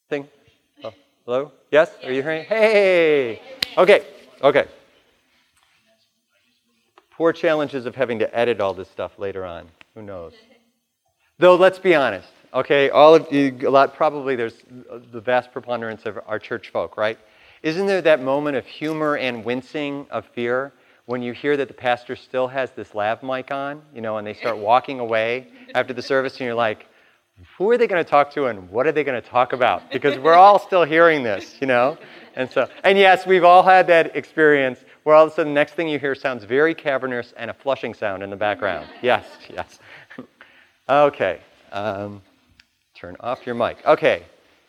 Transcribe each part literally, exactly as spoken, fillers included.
thing? Oh, hello? Yes? Are you hearing? Hey! Okay, okay. Poor challenges of having to edit all this stuff later on. Who knows? Though, let's be honest, okay? All of you, a lot, probably there's the vast preponderance of our church folk, right? Isn't there that moment of humor and wincing of fear when you hear that the pastor still has this lav mic on, you know, and they start walking away after the service, and you're like, who are they going to talk to and what are they going to talk about? Because we're all still hearing this, you know? And so, and yes, we've all had that experience where all of a sudden the next thing you hear sounds very cavernous and a flushing sound in the background. Yes, yes. Okay. Um, turn off your mic. Okay.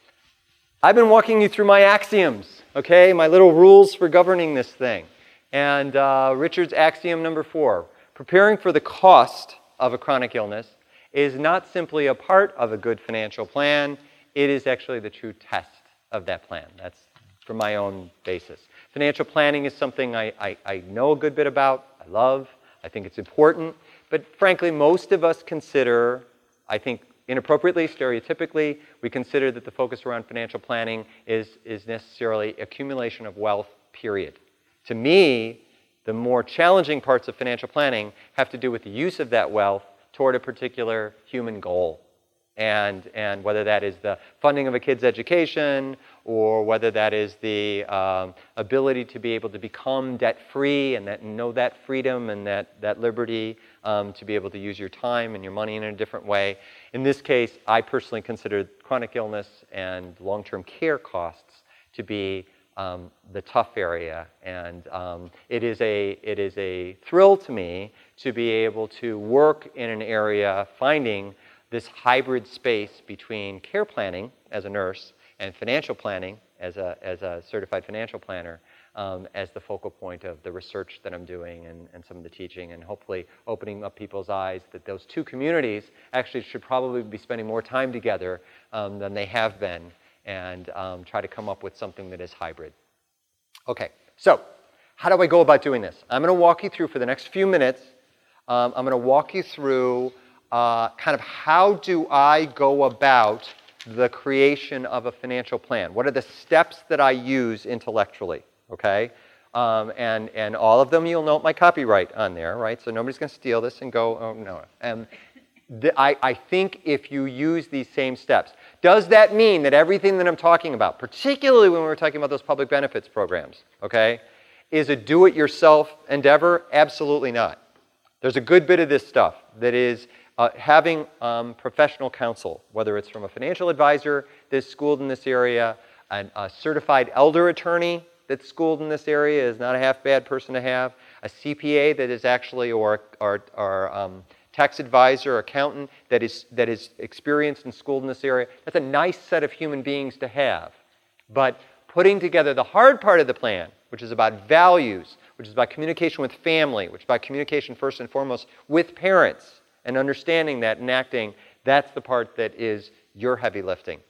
I've been walking you through my axioms, okay? My little rules for governing this thing. And uh, Richard's axiom number four, preparing for the cost of a chronic illness is not simply a part of a good financial plan, it is actually the true test of that plan. That's from my own basis. Financial planning is something I, I, I know a good bit about, I love, I think it's important, but frankly, most of us consider, I think inappropriately, stereotypically, we consider that the focus around financial planning is, is necessarily accumulation of wealth, period. To me, the more challenging parts of financial planning have to do with the use of that wealth toward a particular human goal. And, and whether that is the funding of a kid's education, or whether that is the um, ability to be able to become debt-free and that, know that freedom and that, that liberty um, to be able to use your time and your money in a different way. In this case, I personally consider chronic illness and long-term care costs to be um, the tough area. And um, it is a, it is a thrill to me to be able to work in an area finding this hybrid space between care planning as a nurse and financial planning as a, as a certified financial planner um, as the focal point of the research that I'm doing and, and some of the teaching, and hopefully opening up people's eyes that those two communities actually should probably be spending more time together um, than they have been, and um, try to come up with something that is hybrid. Okay, so how do I go about doing this? I'm going to walk you through for the next few minutes. Um, I'm going to walk you through Uh, kind of how do I go about the creation of a financial plan? What are the steps that I use intellectually, okay? Um, and, and all of them, you'll note my copyright on there, right? So nobody's going to steal this and go, oh, no. And the, I, I think if you use these same steps, does that mean that everything that I'm talking about, particularly when we're talking about those public benefits programs, okay, is a do-it-yourself endeavor? Absolutely not. There's a good bit of this stuff that is Uh, having um, professional counsel, whether it's from a financial advisor that's schooled in this area, an, a certified elder attorney that's schooled in this area is not a half bad person to have, a C P A that is actually, or, or, or um, tax advisor, accountant that is, that is experienced and schooled in this area. That's a nice set of human beings to have. But putting together the hard part of the plan, which is about values, which is about communication with family, which is about communication first and foremost with parents, and understanding that and acting, that's the part that is your heavy lifting.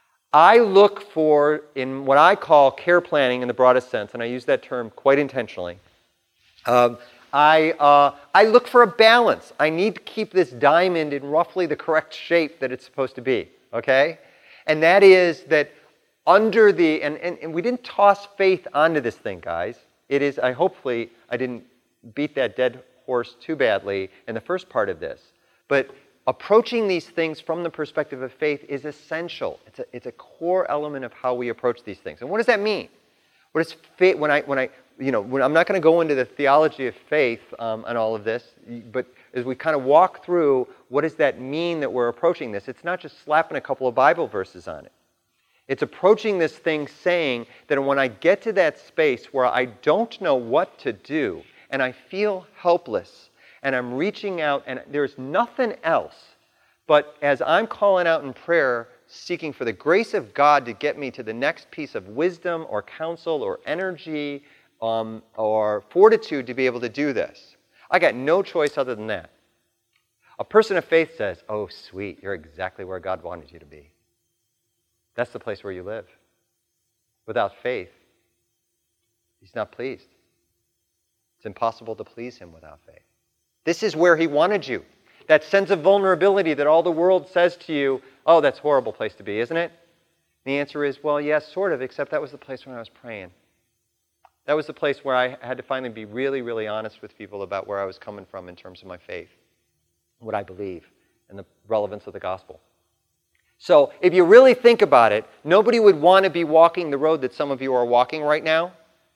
I look for, in what I call care planning in the broadest sense, and I use that term quite intentionally, um, I, uh, I look for a balance. I need to keep this diamond in roughly the correct shape that it's supposed to be, okay? And that is that under the, and, and, and we didn't toss faith onto this thing, guys. It is, I hopefully, I didn't beat that dead horse too badly in the first part of this. But approaching these things from the perspective of faith is essential. It's a, it's a core element of how we approach these things. And what does that mean? What is faith? When I, when I, you know, when I'm not going to go into the theology of faith um, and all of this, but as we kind of walk through, what does that mean that we're approaching this? It's not just slapping a couple of Bible verses on it. It's approaching this thing saying that when I get to that space where I don't know what to do, and I feel helpless, and I'm reaching out, and there's nothing else, but as I'm calling out in prayer, seeking for the grace of God to get me to the next piece of wisdom or counsel or energy um, or fortitude to be able to do this, I got no choice other than that. A person of faith says, oh, sweet, you're exactly where God wanted you to be. That's the place where you live. Without faith, He's not pleased. It's impossible to please Him without faith. This is where He wanted you. That sense of vulnerability that all the world says to you, oh, that's a horrible place to be, isn't it? The answer is, well, yes, sort of, except that was the place when I was praying. That was the place where I had to finally be really, really honest with people about where I was coming from in terms of my faith, what I believe, and the relevance of the gospel. So if you really think about it, nobody would want to be walking the road that some of you are walking right now.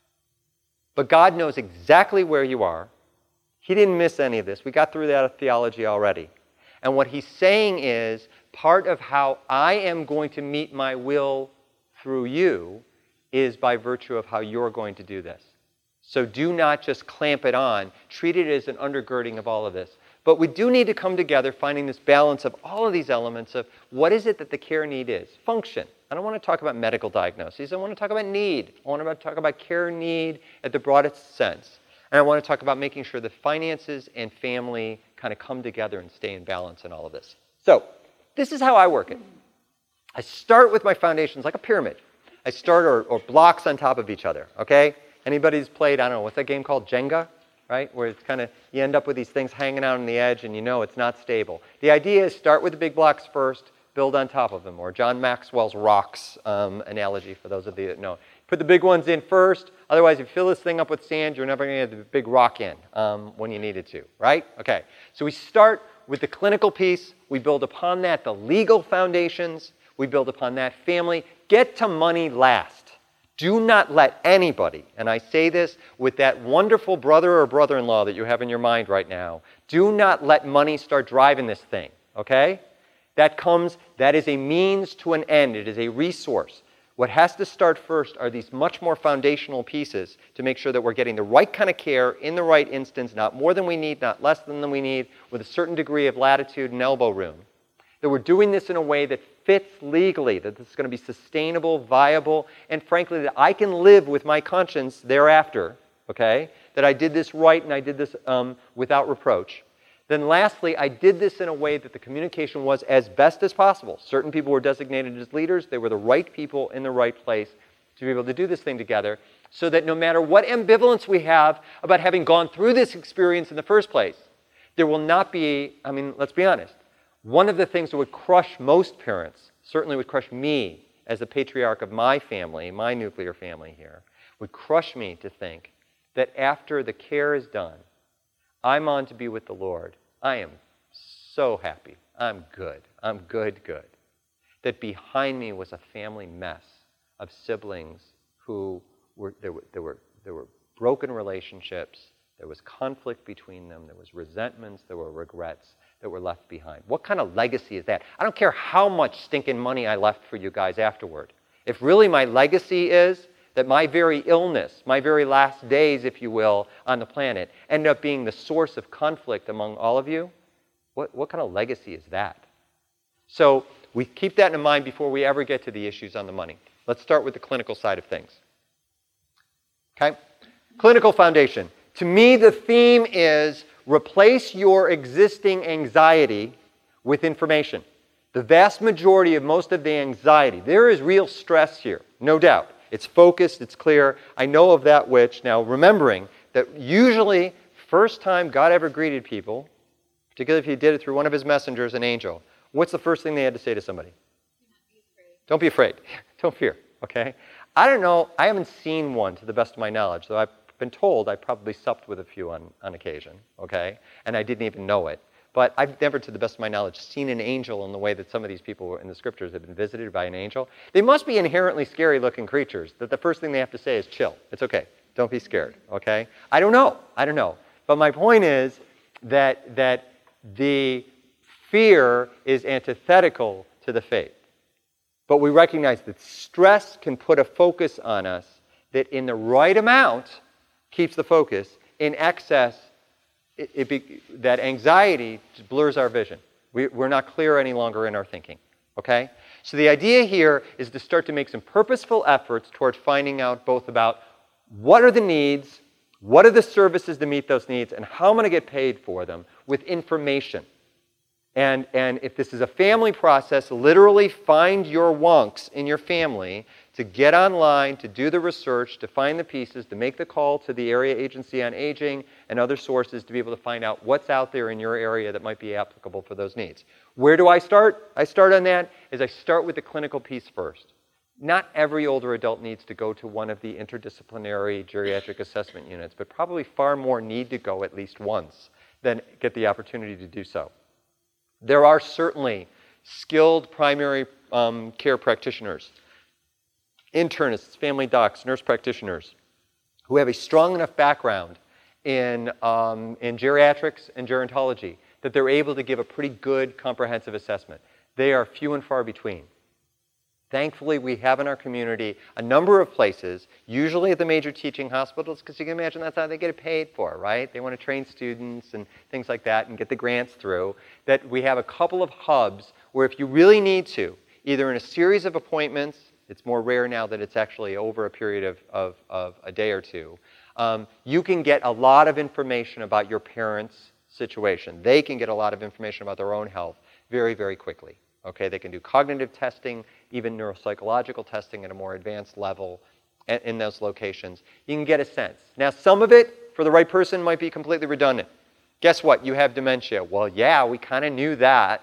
But God knows exactly where you are. He didn't miss any of this. We got through that theology already. And what he's saying is, part of how I am going to meet my will through you is by virtue of how you're going to do this. So do not just clamp it on. Treat it as an undergirding of all of this. But we do need to come together finding this balance of all of these elements of what is it that the care need is. Function. I don't want to talk about medical diagnoses. I want to talk about need. I want to talk about care need at the broadest sense. And I want to talk about making sure that finances and family kind of come together and stay in balance in all of this. So this is how I work it. I start with my foundations like a pyramid. I start or, or blocks on top of each other, okay? Anybody's played, I don't know, what's that game called? Jenga, right? Where it's kind of, you end up with these things hanging out on the edge and you know it's not stable. The idea is start with the big blocks first, build on top of them, or John Maxwell's rocks um, analogy for those of you that know. Put the big ones in first, otherwise if you fill this thing up with sand, you're never going to get the big rock in um, when you need it to, right? Okay, so we start with the clinical piece, we build upon that the legal foundations, we build upon that family. Get to money last. Do not let anybody, and I say this with that wonderful brother or brother-in-law that you have in your mind right now, do not let money start driving this thing, okay? That comes, that is a means to an end. It is a resource. What has to start first are these much more foundational pieces to make sure that we're getting the right kind of care in the right instance, not more than we need, not less than we need, with a certain degree of latitude and elbow room. That we're doing this in a way that fits legally, that this is going to be sustainable, viable, and frankly, that I can live with my conscience thereafter, okay? That I did this right and I did this um, without reproach. Then lastly, I did this in a way that the communication was as best as possible. Certain people were designated as leaders. They were the right people in the right place to be able to do this thing together, so that no matter what ambivalence we have about having gone through this experience in the first place, there will not be, I mean, let's be honest, one of the things that would crush most parents, certainly would crush me as the patriarch of my family, my nuclear family here, would crush me to think that after the care is done, I'm on to be with the Lord. I am so happy. I'm good. I'm good, good. That behind me was a family mess of siblings who were, there were, there were, there were broken relationships. There was conflict between them. There was resentments. There were regrets that were left behind. What kind of legacy is that? I don't care how much stinking money I left for you guys afterward. If really my legacy is that my very illness, my very last days, if you will, on the planet, end up being the source of conflict among all of you, what, what kind of legacy is that? So we keep that in mind before we ever get to the issues on the money. Let's start with the clinical side of things. Okay? Clinical foundation. To me, the theme is replace your existing anxiety with information. The vast majority of most of the anxiety, there is real stress here, no doubt. It's focused, it's clear. I know of that which, now remembering that usually first time God ever greeted people, particularly if he did it through one of his messengers, an angel, what's the first thing they had to say to somebody? Don't be afraid. Don't fear, okay? I don't know, I haven't seen one to the best of my knowledge, though I've been told I probably supped with a few on, on occasion, okay? And I didn't even know it. But I've never, to the best of my knowledge, seen an angel in the way that some of these people in the scriptures have been visited by an angel. They must be inherently scary-looking creatures, that the first thing they have to say is, chill. It's okay. Don't be scared, okay? I don't know. I don't know. But my point is that, that the fear is antithetical to the faith. But we recognize that stress can put a focus on us that in the right amount keeps the focus. In excess, It, it be, that anxiety blurs our vision. We, we're not clear any longer in our thinking, okay? So the idea here is to start to make some purposeful efforts towards finding out both about what are the needs, what are the services to meet those needs, and how I'm going to get paid for them with information. And, and if this is a family process, literally find your wonks in your family to get online, to do the research, to find the pieces, to make the call to the Area Agency on Aging and other sources to be able to find out what's out there in your area that might be applicable for those needs. Where do I start? I start on that is I start with the clinical piece first. not every older adult needs to go to one of the interdisciplinary geriatric assessment units, but probably far more need to go at least once than get the opportunity to do so. There are certainly skilled primary um, care practitioners, internists, family docs, nurse practitioners, who have a strong enough background in, um, in geriatrics and gerontology that they're able to give a pretty good comprehensive assessment. They are few and far between. Thankfully, we have in our community a number of places, usually at the major teaching hospitals, because you can imagine that's how they get it paid for, right? They want to train students and things like that and get the grants through, that we have a couple of hubs where if you really need to, either in a series of appointments, it's more rare now that it's actually over a period of, of, of a day or two, um, you can get a lot of information about your parents' situation. They can get a lot of information about their own health very, very quickly. Okay, they can do cognitive testing, even neuropsychological testing at a more advanced level in those locations. You can get a sense. Now, some of it, for the right person, might be completely redundant. Guess what? You have dementia. Well, yeah, we kind of knew that.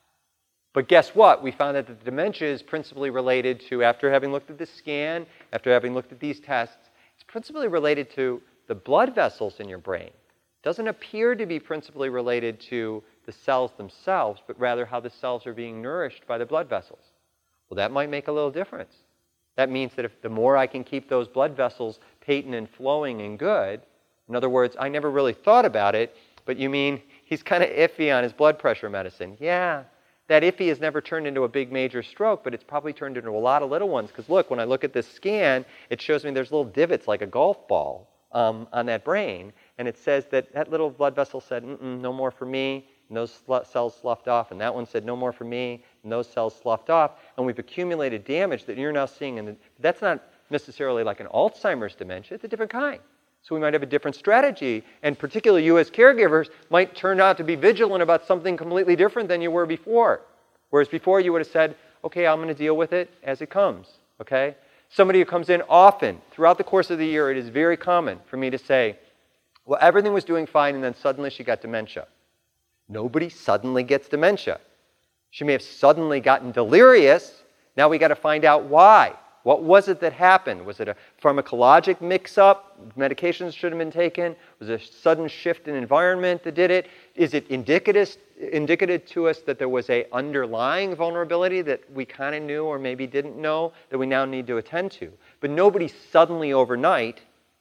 But guess what? We found that the dementia is principally related to, after having looked at the scan, after having looked at these tests, it's principally related to the blood vessels in your brain. It doesn't appear to be principally related to the cells themselves, but rather how the cells are being nourished by the blood vessels. Well, that might make a little difference. That means that if the more I can keep those blood vessels patent and flowing and good, in other words, I never really thought about it, but you mean he's kind of iffy on his blood pressure medicine. Yeah, that iffy has never turned into a big major stroke, but it's probably turned into a lot of little ones, because look, when I look at this scan, it shows me there's little divots like a golf ball um, on that brain, and it says that that little blood vessel said, mm-mm, no more for me, and those cells sloughed off, and that one said, no more for me, and those cells sloughed off, and we've accumulated damage that you're now seeing, and that's not necessarily like an Alzheimer's dementia, it's a different kind. So we might have a different strategy, and particularly you as caregivers might turn out to be vigilant about something completely different than you were before. Whereas before you would have said, okay, I'm going to deal with it as it comes, okay? Somebody who comes in often, throughout the course of the year, it is very common for me to say, well, everything was doing fine, and then suddenly she got dementia. Nobody suddenly gets dementia. She may have suddenly gotten delirious. Now we got to find out why. What was it that happened? Was it a pharmacologic mix-up? Medications should have been taken? Was it a sudden shift in environment that did it? Is it indicative, indicative to us that there was an underlying vulnerability that we kind of knew or maybe didn't know that we now need to attend to? But nobody suddenly overnight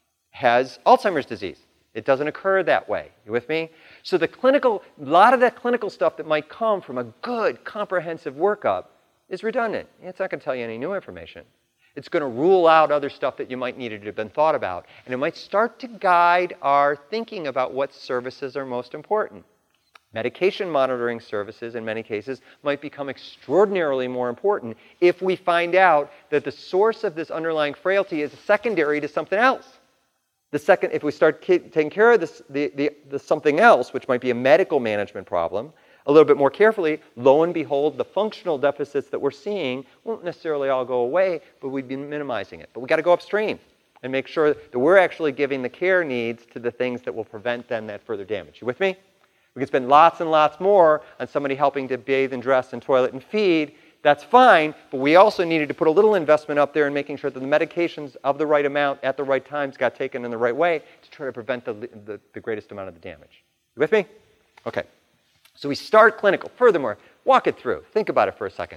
has Alzheimer's disease. It doesn't occur that way. You with me? So the clinical, a lot of that clinical stuff that might come from a good, comprehensive workup is redundant. It's not going to tell you any new information. It's going to rule out other stuff that you might need to have been thought about. And it might start to guide our thinking about what services are most important. Medication monitoring services, in many cases, might become extraordinarily more important if we find out that the source of this underlying frailty is secondary to something else. The second, if we start taking care of this, the, the, the something else, which might be a medical management problem, a little bit more carefully, lo and behold, the functional deficits that we're seeing won't necessarily all go away, but we'd be minimizing it. But we got to go upstream and make sure that we're actually giving the care needs to the things that will prevent then that further damage. You with me? We can spend lots and lots more on somebody helping to bathe and dress and toilet and feed. That's fine, but we also needed to put a little investment up there in making sure that the medications of the right amount at the right times got taken in the right way to try to prevent the, the, the greatest amount of the damage. You with me? Okay. So we start clinical. Furthermore, walk it through. Think about it for a second.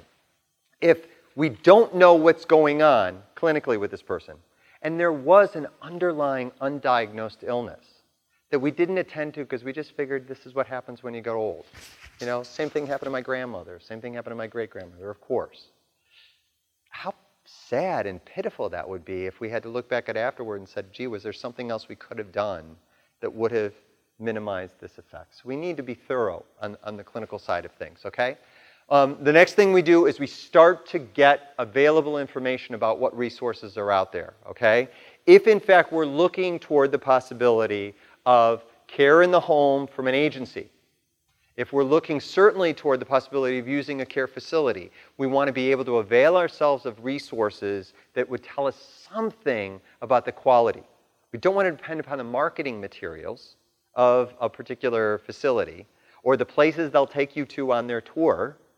If we don't know what's going on clinically with this person, and there was an underlying undiagnosed illness that we didn't attend to because we just figured this is what happens when you get old. You know, same thing happened to my grandmother. Same thing happened to my great-grandmother, of course. How sad and pitiful that would be if we had to look back at it afterward and said, gee, was there something else we could have done that would have minimized this effect? So we need to be thorough on, on the clinical side of things, okay? Um, the next thing we do is we start to get available information about what resources are out there, okay? If, in fact, we're looking toward the possibility of care in the home from an agency, if we're looking certainly toward the possibility of using a care facility, we want to be able to avail ourselves of resources that would tell us something about the quality. We don't want to depend upon the marketing materials of a particular facility or the places they'll take you to on their tour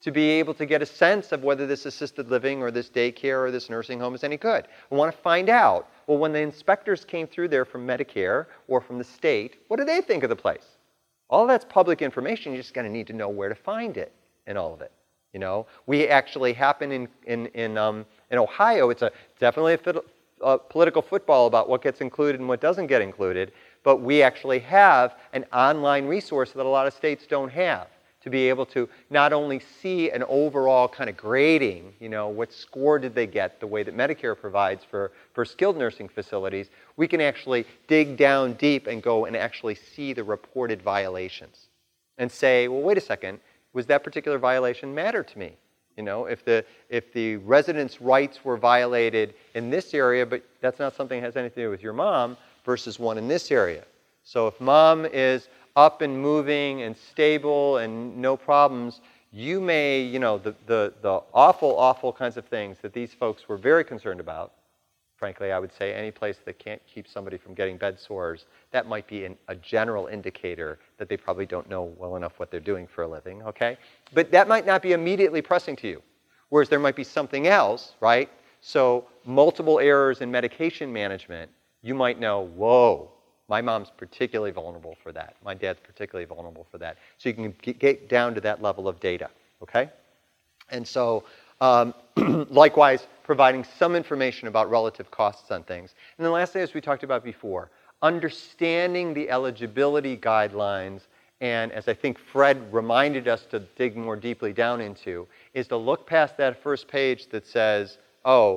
to be able to get a sense of whether this assisted living or this daycare or this nursing home is any good. I want to find out, well, when the inspectors came through there from Medicare or from the state, what do they think of the place? All that's public information. You're just going to need to know where to find it in all of it. You know, we actually happen in in in, um, in Ohio. It's a definitely a, fit, a political football about what gets included and what doesn't get included. But we actually have an online resource that a lot of states don't have, to be able to not only see an overall kind of grading, you know, what score did they get, the way that Medicare provides for, for skilled nursing facilities, we can actually dig down deep and go and actually see the reported violations and say, well, wait a second, was that particular violation matter to me? You know, if the, if the residents' rights were violated in this area, but that's not something that has anything to do with your mom, versus one in this area. So if mom is up and moving and stable and no problems, you may, you know, the, the, the awful, awful kinds of things that these folks were very concerned about, frankly, I would say any place that can't keep somebody from getting bed sores, that might be an, a general indicator that they probably don't know well enough what they're doing for a living, okay? But that might not be immediately pressing to you, whereas there might be something else, right? So multiple errors in medication management, you might know, whoa, my mom's particularly vulnerable for that. My dad's particularly vulnerable for that. So you can get down to that level of data, okay? And so, um, likewise, providing some information about relative costs on things. And then lastly, as we talked about before, understanding the eligibility guidelines, and as I think Fred reminded us to dig more deeply down into, is to look past that first page that says, oh,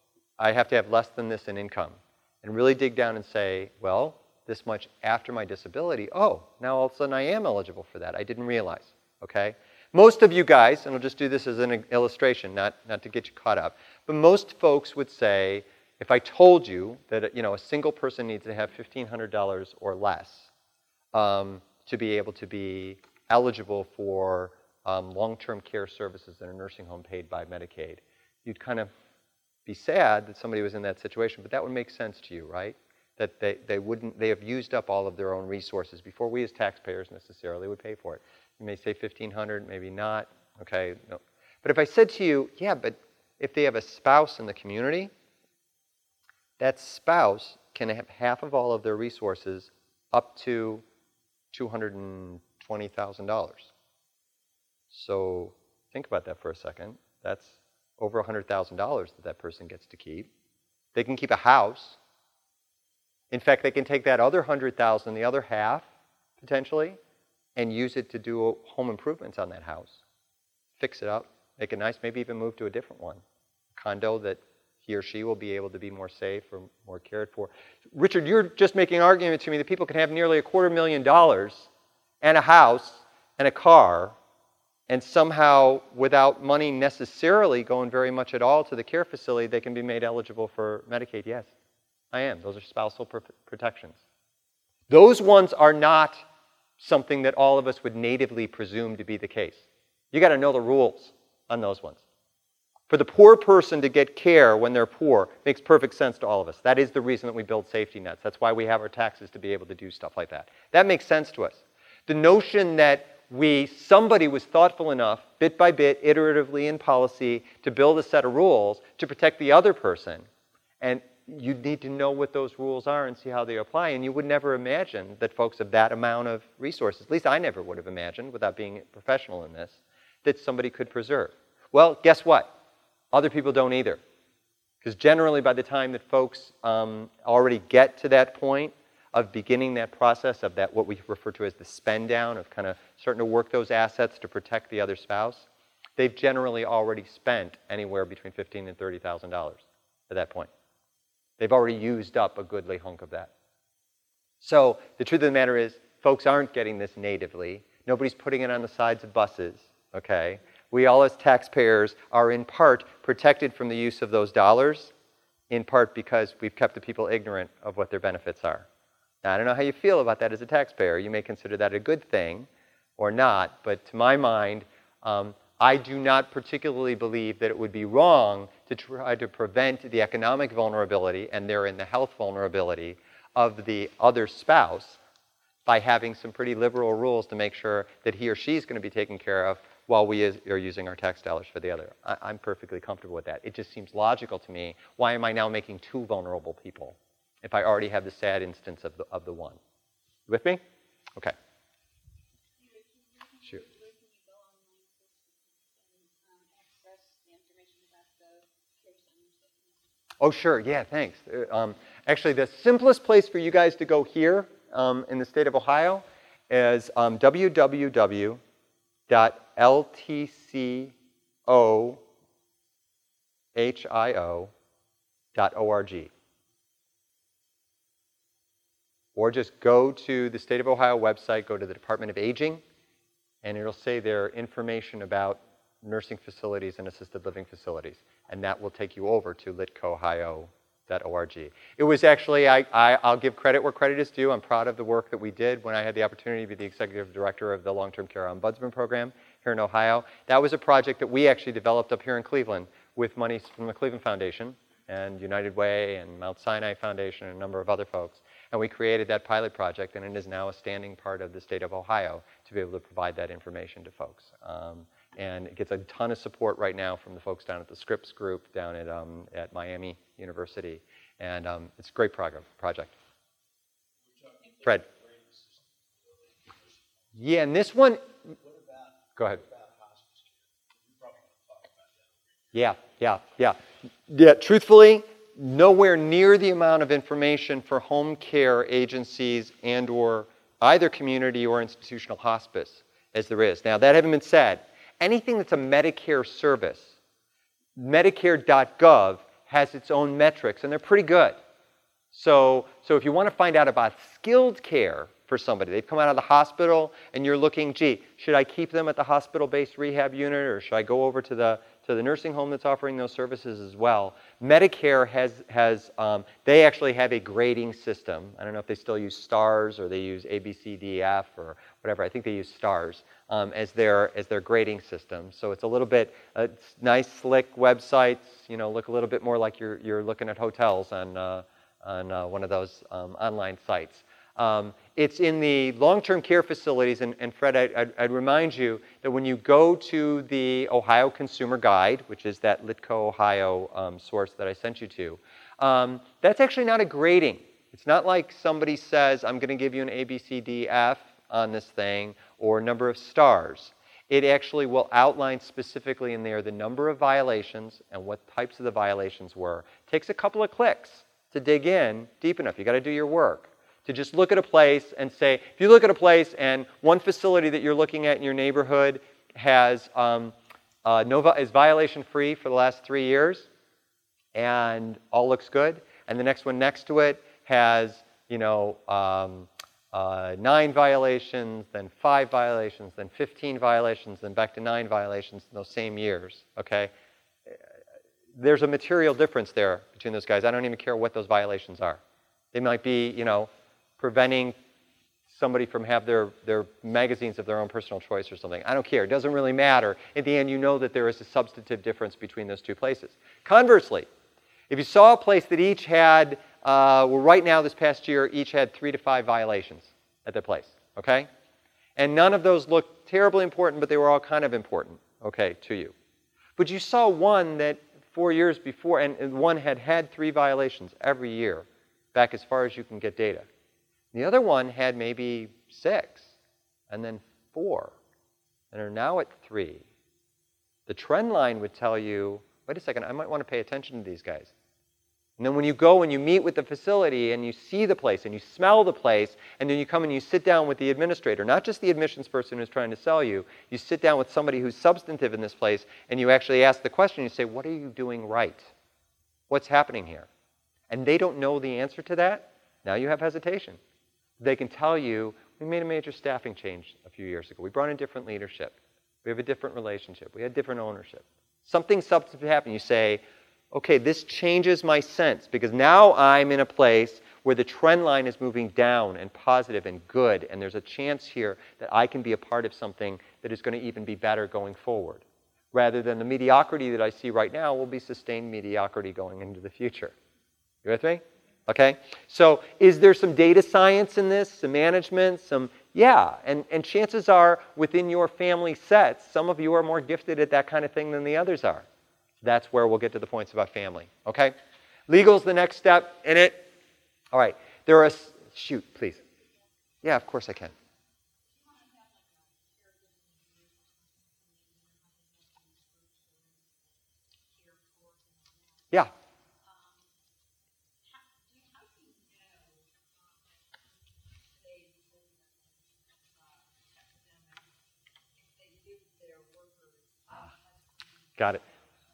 I have to have less than this in income, and really dig down and say, well, this much after my disability, oh, now all of a sudden I am eligible for that. I didn't realize, okay? Most of you guys, and I'll just do this as an illustration, not, not to get you caught up, but most folks would say, if I told you that, you know, a single person needs to have fifteen hundred dollars or less um, to be able to be eligible for um, long-term care services in a nursing home paid by Medicaid, you'd kind of be sad that somebody was in that situation, but that would make sense to you, right? That they, they wouldn't, they have used up all of their own resources before we as taxpayers necessarily would pay for it. You may say fifteen hundred dollars, maybe not, okay, no. But if I said to you, yeah, but if they have a spouse in the community, that spouse can have half of all of their resources up to two hundred twenty thousand dollars. So think about that for a second. That's over one hundred thousand dollars that that person gets to keep. They can keep a house. In fact, they can take that other one hundred thousand dollars, the other half, potentially, and use it to do home improvements on that house. Fix it up, make it nice, maybe even move to a different one. A condo that he or she will be able to be more safe or more cared for. Richard, you're just making an argument to me that people can have nearly a quarter million dollars and a house and a car, and somehow, without money necessarily going very much at all to the care facility, they can be made eligible for Medicaid. Yes, I am. Those are spousal pr- protections. Those ones are not something that all of us would natively presume to be the case. You got to know the rules on those ones. For the poor person to get care when they're poor makes perfect sense to all of us. That is the reason that we build safety nets. That's why we have our taxes, to be able to do stuff like that. That makes sense to us. The notion that we, somebody was thoughtful enough, bit by bit, iteratively in policy, to build a set of rules to protect the other person, and you need to know what those rules are and see how they apply, and you would never imagine that folks have that amount of resources, at least I never would have imagined, without being a professional in this, that somebody could preserve. Well, guess what? Other people don't either. Because generally by the time that folks um, already get to that point of beginning that process of that, what we refer to as the spend down, of kind of starting to work those assets to protect the other spouse, they've generally already spent anywhere between fifteen thousand dollars and thirty thousand dollars at that point. They've already used up a goodly hunk of that. So the truth of the matter is, folks aren't getting this natively. Nobody's putting it on the sides of buses, okay? We all as taxpayers are in part protected from the use of those dollars, in part because we've kept the people ignorant of what their benefits are. Now, I don't know how you feel about that as a taxpayer. You may consider that a good thing or not, but to my mind, um, I do not particularly believe that it would be wrong to try to prevent the economic vulnerability, and therein the health vulnerability, of the other spouse by having some pretty liberal rules to make sure that he or she is going to be taken care of while we is, are using our tax dollars for the other. I, I'm perfectly comfortable with that. It just seems logical to me. Why am I now making two vulnerable people if I already have the sad instance of the, of the one? You with me? Okay. Sure. Oh, sure. Yeah, thanks. Uh, Um, actually, the simplest place for you guys to go here um, in the state of Ohio is um, w w w dot l t c o h i o dot org. Or just go to the State of Ohio website, go to the Department of Aging, and it'll say there information about nursing facilities and assisted living facilities. And that will take you over to litco ohio dot org. It was actually, I, I, I'll give credit where credit is due. I'm proud of the work that we did when I had the opportunity to be the executive director of the Long-Term Care Ombudsman Program here in Ohio. That was a project that we actually developed up here in Cleveland with money from the Cleveland Foundation and United Way and Mount Sinai Foundation and a number of other folks. And we created that pilot project, and it is now a standing part of the state of Ohio to be able to provide that information to folks. Um, and it gets a ton of support right now from the folks down at the Scripps Group down at, um, at Miami University. And um, it's a great program, project. Fred. Yeah, and this one, go ahead. Yeah, yeah, yeah. Yeah, truthfully, nowhere near the amount of information for home care agencies and or either community or institutional hospice as there is. Now, that having been said, anything that's a Medicare service, Medicare dot gov has its own metrics, and they're pretty good. So, so if you want to find out about skilled care for somebody, they've come out of the hospital, and you're looking, gee, should I keep them at the hospital-based rehab unit, or should I go over to the to the nursing home that's offering those services as well? Medicare has, has um, they actually have a grading system. I don't know if they still use STARS or they use A, B, C, D, F or whatever. I think they use STARS um, as their as their grading system. So it's a little bit, uh, it's nice, slick websites. You know, look a little bit more like you're you're looking at hotels on uh, on uh, one of those um, online sites. Um, it's in the long-term care facilities, and, and Fred, I, I'd, I'd remind you that when you go to the Ohio Consumer Guide, which is that Litco Ohio um, source that I sent you to, um, that's actually not a grading. It's not like somebody says, I'm going to give you an A, B, C, D, F on this thing, or a number of stars. It actually will outline specifically in there the number of violations and what types of the violations were. It takes a couple of clicks to dig in deep enough. You've got to do your work. To just look at a place and say, if you look at a place and one facility that you're looking at in your neighborhood has um, uh, no, is violation-free for the last three years and all looks good, and the next one next to it has, you know, um, uh, nine violations, then five violations, then fifteen violations, then back to nine violations in those same years, okay? There's a material difference there between those guys. I don't even care what those violations are. They might be, you know, preventing somebody from have their, their magazines of their own personal choice or something. I don't care. It doesn't really matter. In the end, you know that there is a substantive difference between those two places. Conversely, if you saw a place that each had, uh, well, right now this past year, each had three to five violations at their place, okay? And none of those looked terribly important, but they were all kind of important, okay, to you. But you saw one that four years before, and, and one had had three violations every year, back as far as you can get data. The other one had maybe six, and then four, and are now at three. The trend line would tell you, wait a second, I might want to pay attention to these guys. And then when you go and you meet with the facility and you see the place and you smell the place, and then you come and you sit down with the administrator, not just the admissions person who's trying to sell you, you sit down with somebody who's substantive in this place, and you actually ask the question, you say, what are you doing right? What's happening here? And they don't know the answer to that. Now you have hesitation. They can tell you, we made a major staffing change a few years ago. We brought in different leadership. We have a different relationship. We had different ownership. Something substantive happened. You say, okay, this changes my sense because now I'm in a place where the trend line is moving down and positive and good, and there's a chance here that I can be a part of something that is going to even be better going forward, rather than the mediocrity that I see right now will be sustained mediocrity going into the future. You with me? Okay? So is there some data science in this, some management, some Yeah, and, and chances are within your family sets, some of you are more gifted at that kind of thing than the others are. That's where we'll get to the points about family, okay? Legal's the next step in it. All right, there are, shoot, please. Yeah, of course I can. Yeah. Got it.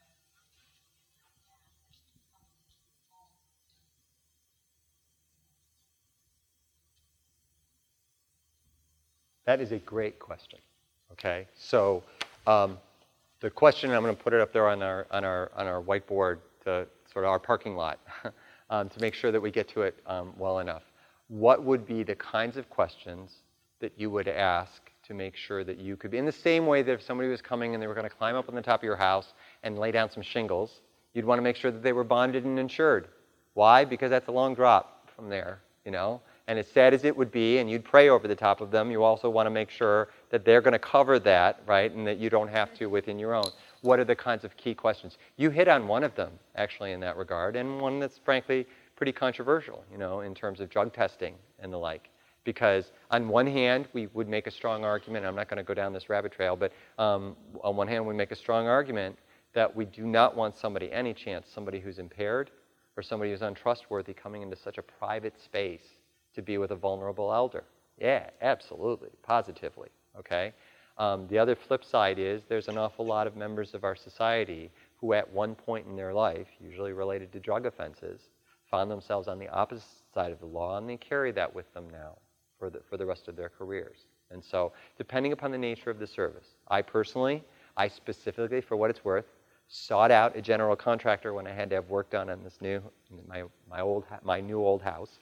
That is a great question. Okay, so um, the question, I'm going to put it up there on our on our on our whiteboard, to sort of our parking lot, um, to make sure that we get to it um, well enough. What would be the kinds of questions that you would ask to make sure that you could be, in the same way that if somebody was coming and they were going to climb up on the top of your house and lay down some shingles, you'd want to make sure that they were bonded and insured. Why? Because that's a long drop from there, you know? And as sad as it would be, and you'd pray over the top of them, you also want to make sure that they're going to cover that, right? And that you don't have to within your own. What are the kinds of key questions? You hit on one of them, actually, in that regard, and one that's frankly pretty controversial, you know, in terms of drug testing and the like. Because on one hand, we would make a strong argument, I'm not going to go down this rabbit trail, but um, on one hand, we make a strong argument that we do not want somebody, any chance, somebody who's impaired or somebody who's untrustworthy coming into such a private space to be with a vulnerable elder. Yeah, absolutely, positively, okay? Um, the other flip side is there's an awful lot of members of our society who at one point in their life, usually related to drug offenses, found themselves on the opposite side of the law, and they carry that with them now for the, for the rest of their careers. And so, depending upon the nature of the service, I personally, I specifically, for what it's worth, sought out a general contractor when I had to have work done on this new, my, my, old, my new old house,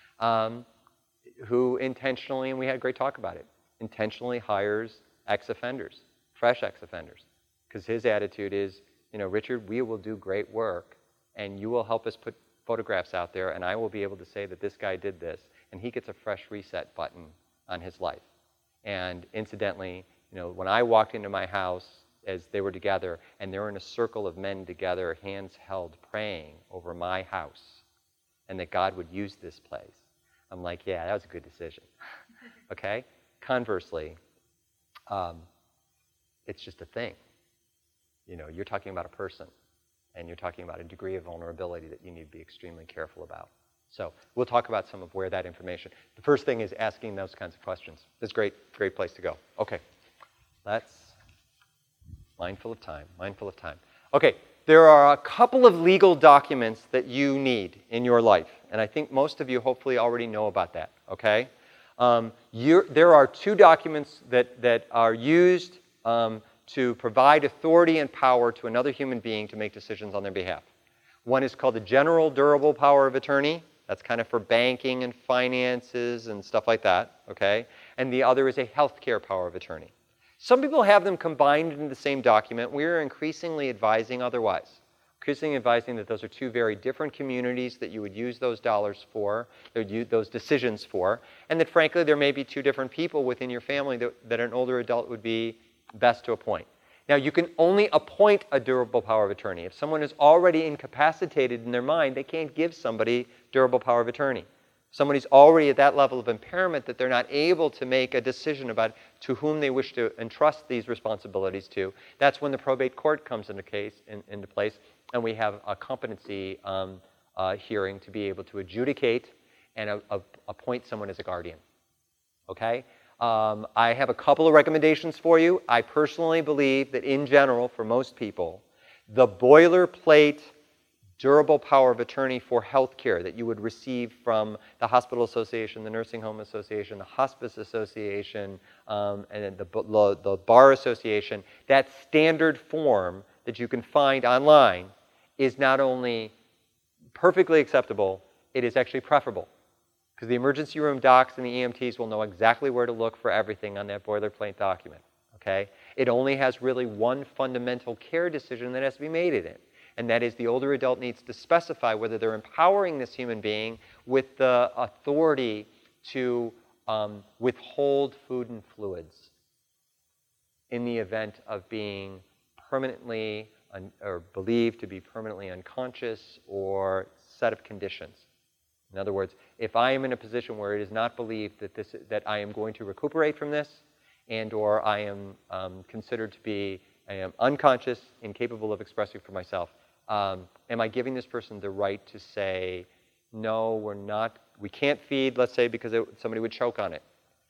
um, who intentionally, and we had a great talk about it, intentionally hires ex-offenders, fresh ex-offenders. Because his attitude is, you know, Richard, we will do great work, and you will help us put photographs out there, and I will be able to say that this guy did this, and he gets a fresh reset button on his life. And incidentally, you know, when I walked into my house as they were together, and they were in a circle of men together, hands held, praying over my house, and that God would use this place, I'm like, yeah, that was a good decision. Okay? Conversely, um, it's just a thing. You know, you're talking about a person, and you're talking about a degree of vulnerability that you need to be extremely careful about. So we'll talk about some of where that information. The first thing is asking those kinds of questions. It's a great, great place to go. Okay, let's, mindful of time, mindful of time. Okay, there are a couple of legal documents that you need in your life, and I think most of you hopefully already know about that, okay? Um, there are two documents that, that are used um, to provide authority and power to another human being to make decisions on their behalf. One is called the General Durable Power of Attorney. That's kind of for banking and finances and stuff like that, okay? And the other is a healthcare power of attorney. Some people have them combined in the same document. We're increasingly advising otherwise. Increasingly advising that those are two very different communities that you would use those dollars for, that would use those decisions for, and that frankly there may be two different people within your family that, that an older adult would be best to appoint. Now, you can only appoint a durable power of attorney. If someone is already incapacitated in their mind, they can't give somebody durable power of attorney. Somebody's already at that level of impairment that they're not able to make a decision about to whom they wish to entrust these responsibilities to. That's when the probate court comes into, case, in, into place, and we have a competency um, uh, hearing to be able to adjudicate and uh, uh, appoint someone as a guardian. Okay? Um, I have a couple of recommendations for you. I personally believe that in general, for most people, the boilerplate durable power of attorney for healthcare that you would receive from the Hospital Association, the Nursing Home Association, the Hospice Association, um, and the, the, the Bar Association, that standard form that you can find online is not only perfectly acceptable, it is actually preferable. Because the emergency room docs and the E M Ts will know exactly where to look for everything on that boilerplate document, okay? It only has really one fundamental care decision that has to be made in it, and that is the older adult needs to specify whether they're empowering this human being with the authority to um, withhold food and fluids in the event of being permanently un- or believed to be permanently unconscious or set of conditions. In other words, if I am in a position where it is not believed that, this, that I am going to recuperate from this, and or I am um, considered to be I am unconscious, incapable of expressing for myself, um, am I giving this person the right to say, no, we're not, we can't feed, let's say, because it, somebody would choke on it.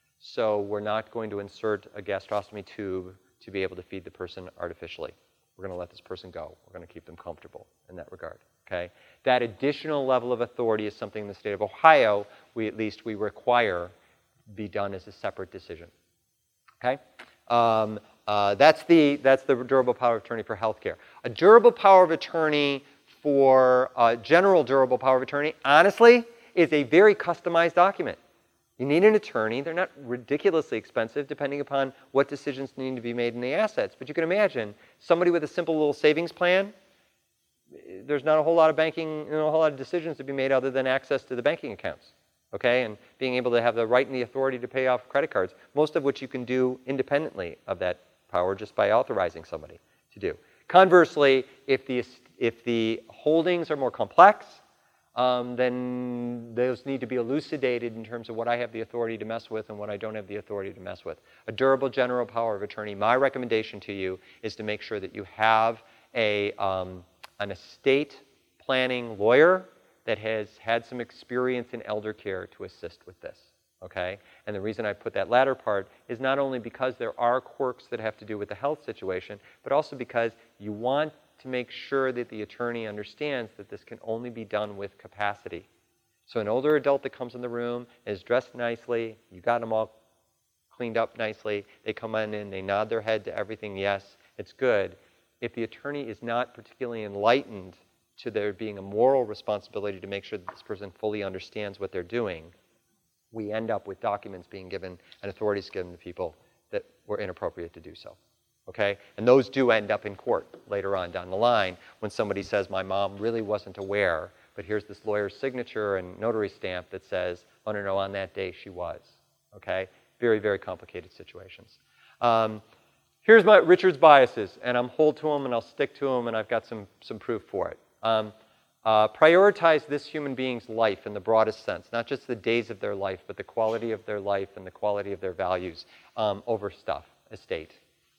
So we're not going to insert a gastrostomy tube to be able to feed the person artificially. We're going to let this person go. We're going to keep them comfortable in that regard. Okay? That additional level of authority is something in the state of Ohio, we at least we require be done as a separate decision. Okay? Um, uh, that's, the, that's the durable power of attorney for healthcare. A durable power of attorney for uh, general durable power of attorney, honestly, is a very customized document. You need an attorney. They're not ridiculously expensive depending upon what decisions need to be made in the assets. But you can imagine somebody with a simple little savings plan, there's not a whole lot of banking, you know, a whole lot of decisions to be made other than access to the banking accounts. Okay, and being able to have the right and the authority to pay off credit cards, most of which you can do independently of that power just by authorizing somebody to do. Conversely, if the, if the holdings are more complex, um, then those need to be elucidated in terms of what I have the authority to mess with and what I don't have the authority to mess with. A durable general power of attorney, my recommendation to you is to make sure that you have a, um, an estate planning lawyer that has had some experience in elder care to assist with this, okay? And the reason I put that latter part is not only because there are quirks that have to do with the health situation, but also because you want to make sure that the attorney understands that this can only be done with capacity. So an older adult that comes in the room is dressed nicely, you got them all cleaned up nicely, they come on in, they nod their head to everything, yes, it's good. If the attorney is not particularly enlightened to there being a moral responsibility to make sure that this person fully understands what they're doing, we end up with documents being given and authorities given to people that were inappropriate to do so. Okay? And those do end up in court later on down the line when somebody says, my mom really wasn't aware, but here's this lawyer's signature and notary stamp that says, oh, no, no, on that day she was. Okay? Very, very complicated situations. Um, here's my Richard's biases, and I'm hold to them and I'll stick to them, and I've got some, some proof for it. Um, uh, prioritize this human being's life in the broadest sense, not just the days of their life, but the quality of their life and the quality of their values um, over stuff, estate.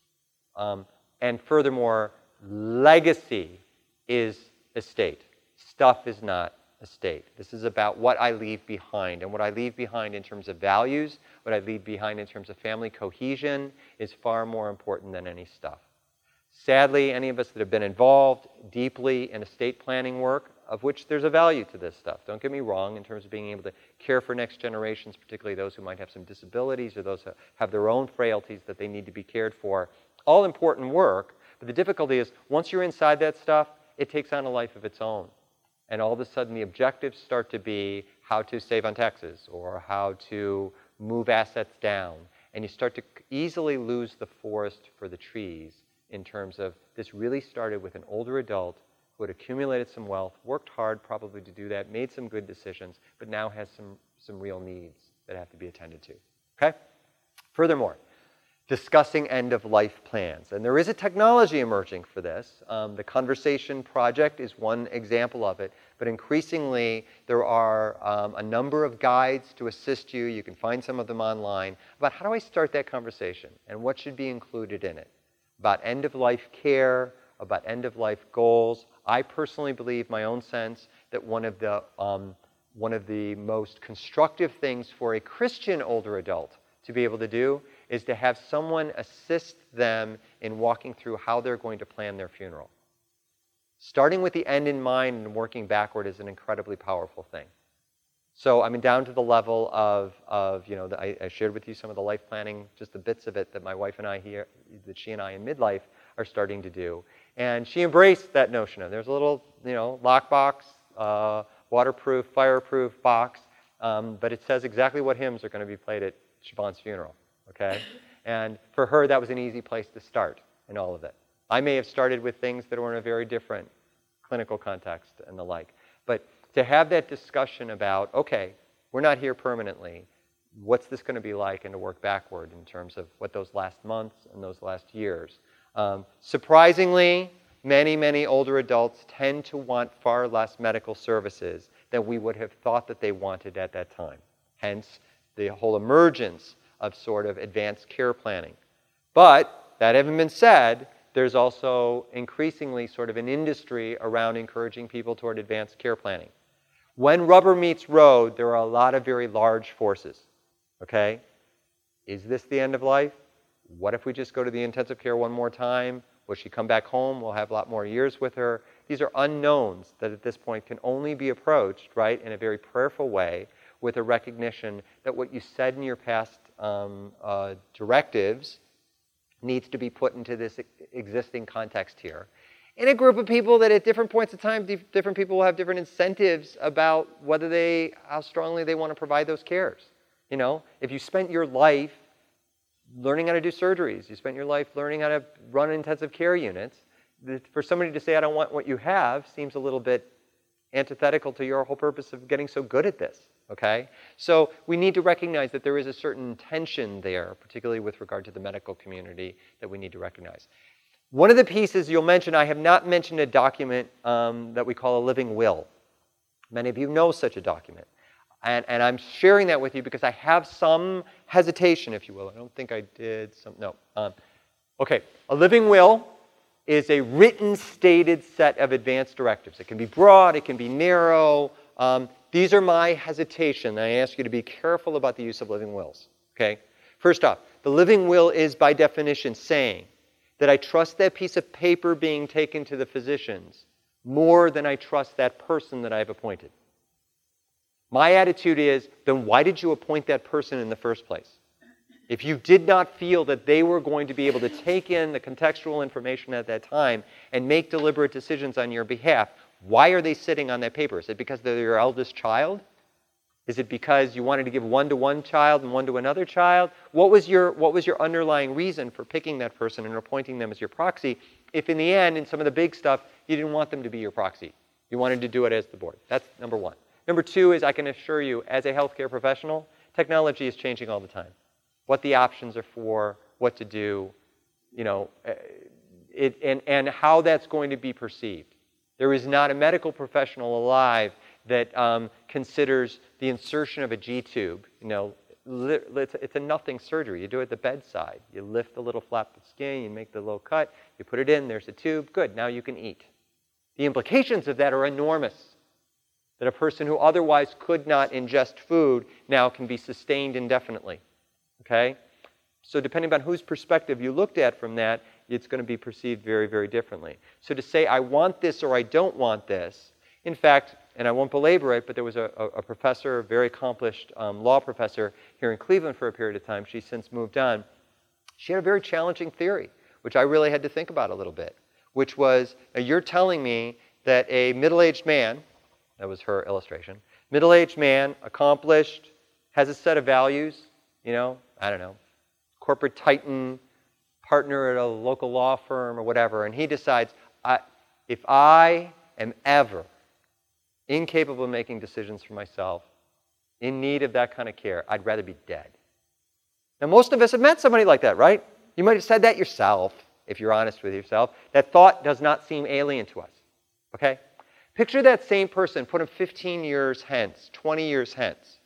Um, and furthermore, legacy is estate. Stuff is not estate. This is about what I leave behind. And what I leave behind in terms of values, what I leave behind in terms of family cohesion is far more important than any stuff. Sadly, any of us that have been involved deeply in estate planning work, of which there's a value to this stuff, don't get me wrong, in terms of being able to care for next generations, particularly those who might have some disabilities or those who have their own frailties that they need to be cared for. All important work, but the difficulty is once you're inside that stuff, it takes on a life of its own. And all of a sudden the objectives start to be how to save on taxes or how to move assets down. And you start to easily lose the forest for the trees in terms of this really started with an older adult who had accumulated some wealth, worked hard probably to do that, made some good decisions, but now has some, some real needs that have to be attended to. Okay? Furthermore, discussing end-of-life plans. And there is a technology emerging for this. Um, the Conversation Project is one example of it, but increasingly there are um, a number of guides to assist you. You can find some of them online about how do I start that conversation and what should be included in it. About end-of-life care, about end-of-life goals. I personally believe, my own sense, that one of the, um, one of the most constructive things for a Christian older adult to be able to do is to have someone assist them in walking through how they're going to plan their funeral. Starting with the end in mind and working backward is an incredibly powerful thing. So, I mean, down to the level of, of you know, the, I, I shared with you some of the life planning, just the bits of it that my wife and I here, that she and I in midlife are starting to do. And she embraced that notion of there's a little, you know, lockbox, uh, waterproof, fireproof box, um, but it says exactly what hymns are going to be played at Siobhan's funeral, okay? And for her, that was an easy place to start in all of it. I may have started with things that were in a very different clinical context and the like. But to have that discussion about, okay, we're not here permanently. what's this going to be like, and to work backward in terms of what those last months and those last years. Um, surprisingly, many, many older adults tend to want far less medical services than we would have thought that they wanted at that time. Hence, the whole emergence of sort of advanced care planning. But, that having been said, there's also increasingly sort of an industry around encouraging people toward advanced care planning. When rubber meets road, there are a lot of very large forces. Okay? Is this the end of life? What if we just go to the intensive care one more time? Will she come back home? We'll have a lot more years with her. These are unknowns that at this point can only be approached, right, in a very prayerful way, with a recognition that what you said in your past um, uh, directives needs to be put into this existing context here. In a group of people that at different points of time, different people will have different incentives about whether they, how strongly they want to provide those cares. You know, if you spent your life learning how to do surgeries, you spent your life learning how to run intensive care units, for somebody to say, I don't want what you have, seems a little bit antithetical to your whole purpose of getting so good at this, okay? So we need to recognize that there is a certain tension there, particularly with regard to the medical community, that we need to recognize. One of the pieces you'll mention, I have not mentioned a document um, that we call a living will. Many of you know such a document. And, and I'm sharing that with you because I have some hesitation, if you will. I don't think I did some, no. Um, okay, a living will is a written, stated set of advanced directives. It can be broad, it can be narrow. Um, these are my hesitation. I ask you to be careful about the use of living wills, okay? First off, the living will is by definition saying that I trust that piece of paper being taken to the physicians more than I trust that person that I've appointed. My attitude is, then why did you appoint that person in the first place? If you did not feel that they were going to be able to take in the contextual information at that time and make deliberate decisions on your behalf, why are they sitting on that paper? Is it because they're your eldest child? Is it because you wanted to give one to one child and one to another child? What was your, what was your underlying reason for picking that person and appointing them as your proxy if in the end, in some of the big stuff, you didn't want them to be your proxy? You wanted to do it as the board. That's number one. Number two is, I can assure you, as a healthcare professional, technology is changing all the time. What the options are for, what to do, you know, it, and, and how that's going to be perceived. There is not a medical professional alive that um, considers the insertion of a G-tube, you know, it's, it's a nothing surgery. You do it at the bedside. You lift the little flap of skin, you make the little cut, you put it in, there's a tube, good, now you can eat. The implications of that are enormous. That a person who otherwise could not ingest food now can be sustained indefinitely, okay? So depending on whose perspective you looked at from that, it's going to be perceived very, very differently. So to say, I want this or I don't want this, in fact, and I won't belabor it, but there was a, a professor, a very accomplished um, law professor here in Cleveland for a period of time. She's since moved on. She had a very challenging theory, which I really had to think about a little bit, which was, uh, you're telling me that a middle-aged man, that was her illustration, middle-aged man, accomplished, has a set of values, you know, I don't know, corporate titan, partner at a local law firm or whatever, and he decides, I, if I am ever incapable of making decisions for myself, in need of that kind of care, I'd rather be dead. Now, most of us have met somebody like that, right? You might have said that yourself, if you're honest with yourself. That thought does not seem alien to us, okay? Picture that same person, put him fifteen years hence, twenty years hence.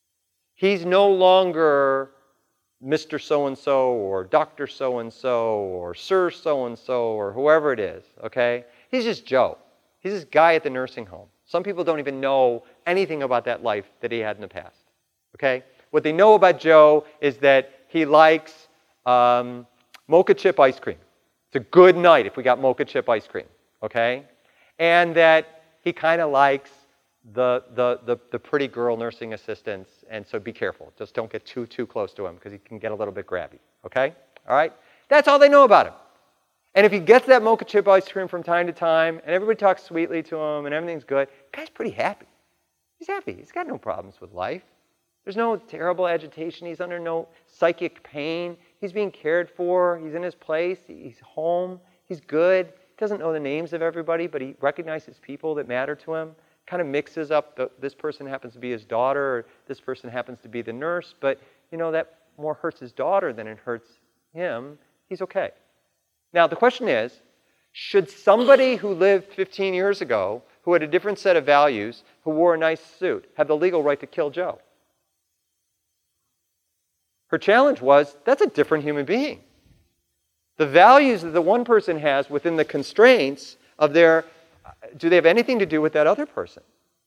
He's no longer Mister So-and-so or Doctor So-and-so or Sir So-and-so or whoever it is, okay? He's just Joe. He's this guy at the nursing home. Some people don't even know anything about that life that he had in the past, okay? What they know about Joe is that he likes um, mocha chip ice cream. It's a good night if we got mocha chip ice cream, okay? And that he kind of likes the, the, the, the pretty girl nursing assistants, and so be careful. Just don't get too, too close to him because he can get a little bit grabby, okay? All right? That's all they know about him. And if he gets that mocha chip ice cream from time to time, and everybody talks sweetly to him, and everything's good, the guy's pretty happy. He's happy. He's got no problems with life. There's no terrible agitation. He's under no psychic pain. He's being cared for. He's in his place. He's home. He's good. He doesn't know the names of everybody, but he recognizes people that matter to him. kind of mixes up, the, this person happens to be his daughter, or this person happens to be the nurse, but, you know, that more hurts his daughter than it hurts him, he's okay. Now, the question is, should somebody who lived fifteen years ago, who had a different set of values, who wore a nice suit, have the legal right to kill Joe? Her challenge was, that's a different human being. The values that the one person has within the constraints of their, do they have anything to do with that other person?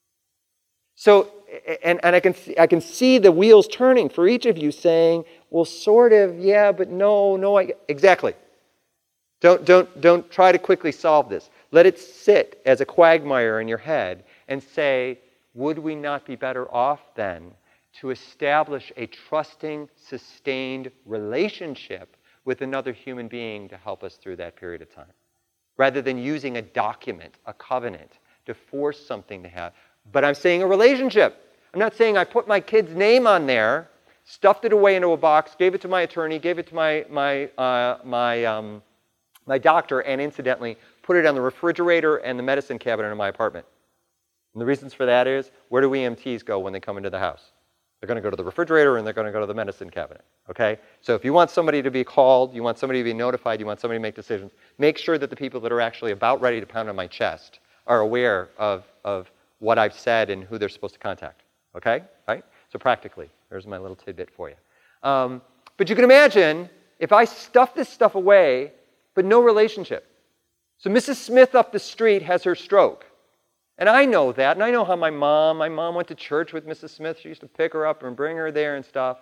So, and, and I can see, I can see the wheels turning for each of you saying, well, sort of, yeah, but no, no, I, exactly. Don't, don't, don't try to quickly solve this. Let it sit as a quagmire in your head and say, would we not be better off then to establish a trusting, sustained relationship with another human being to help us through that period of time, rather than using a document, a covenant, to force something to have. But I'm saying a relationship. I'm not saying I put my kid's name on there, stuffed it away into a box, gave it to my attorney, gave it to my, my, uh, my, um, my doctor, and incidentally, put it on the refrigerator and the medicine cabinet in my apartment. And the reasons for that is, where do E M Ts go when they come into the house? They're going to go to the refrigerator and they're going to go to the medicine cabinet, okay? So if you want somebody to be called, you want somebody to be notified, you want somebody to make decisions, make sure that the people that are actually about ready to pound on my chest are aware of, of what I've said and who they're supposed to contact, okay? Right? So practically, there's my little tidbit for you. Um, but you can imagine if I stuff this stuff away, but no relationship. So Missus Smith up the street has her stroke. And I know that, and I know how my mom, my mom went to church with Missus Smith. She used to pick her up and bring her there and stuff.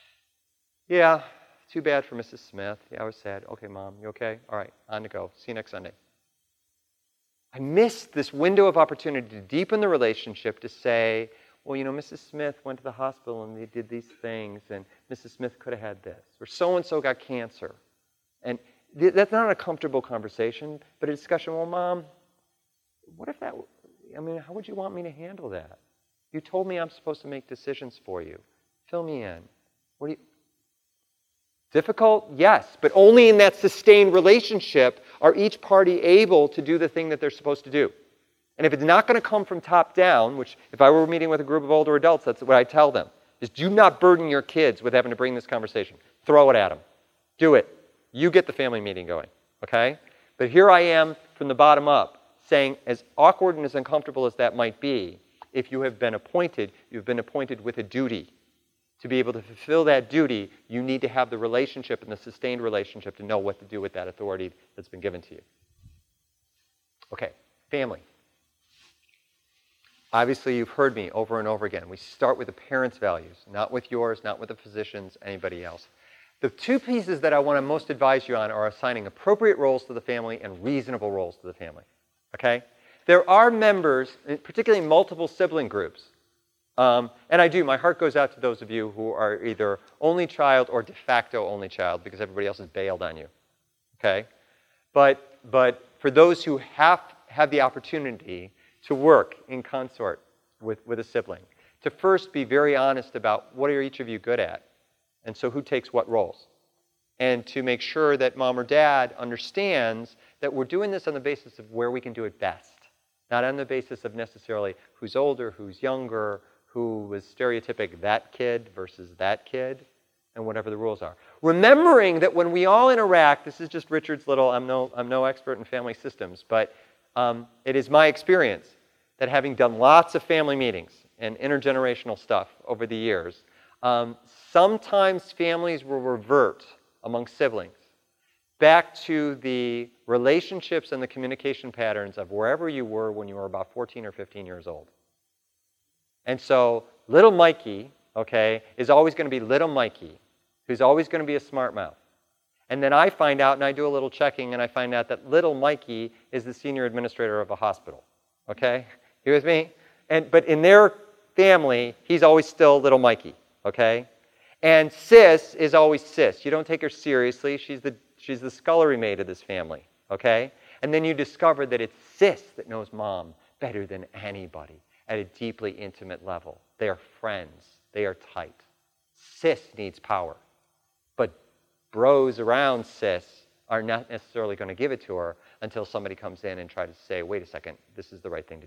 Yeah, too bad for Missus Smith. Yeah, I was sad. Okay, Mom, you okay? All right, on to go. See you next Sunday. I missed this window of opportunity to deepen the relationship, to say, well, you know, Missus Smith went to the hospital and they did these things, and Missus Smith could have had this, or so-and-so got cancer. And th- that's not a comfortable conversation, but a discussion, well, Mom, what if that... I mean, how would you want me to handle that? You told me I'm supposed to make decisions for you. Fill me in. What do you... Difficult? Yes, but only in that sustained relationship are each party able to do the thing that they're supposed to do. And if it's not going to come from top down, which if I were meeting with a group of older adults, that's what I tell them, is do not burden your kids with having to bring this conversation. Throw it at them. Do it. You get the family meeting going, okay? But here I am from the bottom up, saying, as awkward and as uncomfortable as that might be, if you have been appointed, you've been appointed with a duty. To be able to fulfill that duty, you need to have the relationship and the sustained relationship to know what to do with that authority that's been given to you. Okay, family. Obviously, you've heard me over and over again. We start with the parents' values, not with yours, not with the physicians, anybody else. The two pieces that I want to most advise you on are assigning appropriate roles to the family and reasonable roles to the family. Okay? There are members, particularly multiple sibling groups, um, and I do, my heart goes out to those of you who are either only child or de facto only child because everybody else has bailed on you. Okay? But, but for those who have, have the opportunity to work in consort with, with a sibling, to first be very honest about what are each of you good at, and so who takes what roles. And to make sure that mom or dad understands that we're doing this on the basis of where we can do it best, not on the basis of necessarily who's older, who's younger, who was stereotypic that kid versus that kid, and whatever the rules are. Remembering that when we all interact, this is just Richard's little, I'm no, I'm no expert in family systems, but um, it is my experience that having done lots of family meetings and intergenerational stuff over the years, um, sometimes families will revert among siblings back to the relationships and the communication patterns of wherever you were when you were about fourteen or fifteen years old. And so little Mikey, okay, is always going to be little Mikey, who's always going to be a smart mouth. And then I find out, and I do a little checking, and I find out that little Mikey is the senior administrator of a hospital. Okay? You with me? And, but in their family, he's always still little Mikey. Okay? And Sis is always Sis. You don't take her seriously. She's the, she's the scullery maid of this family. Okay? And then you discover that it's Sis that knows Mom better than anybody at a deeply intimate level. They are friends. They are tight. Sis needs power. But bros around Sis are not necessarily going to give it to her until somebody comes in and tries to say, wait a second, this is the right thing to do.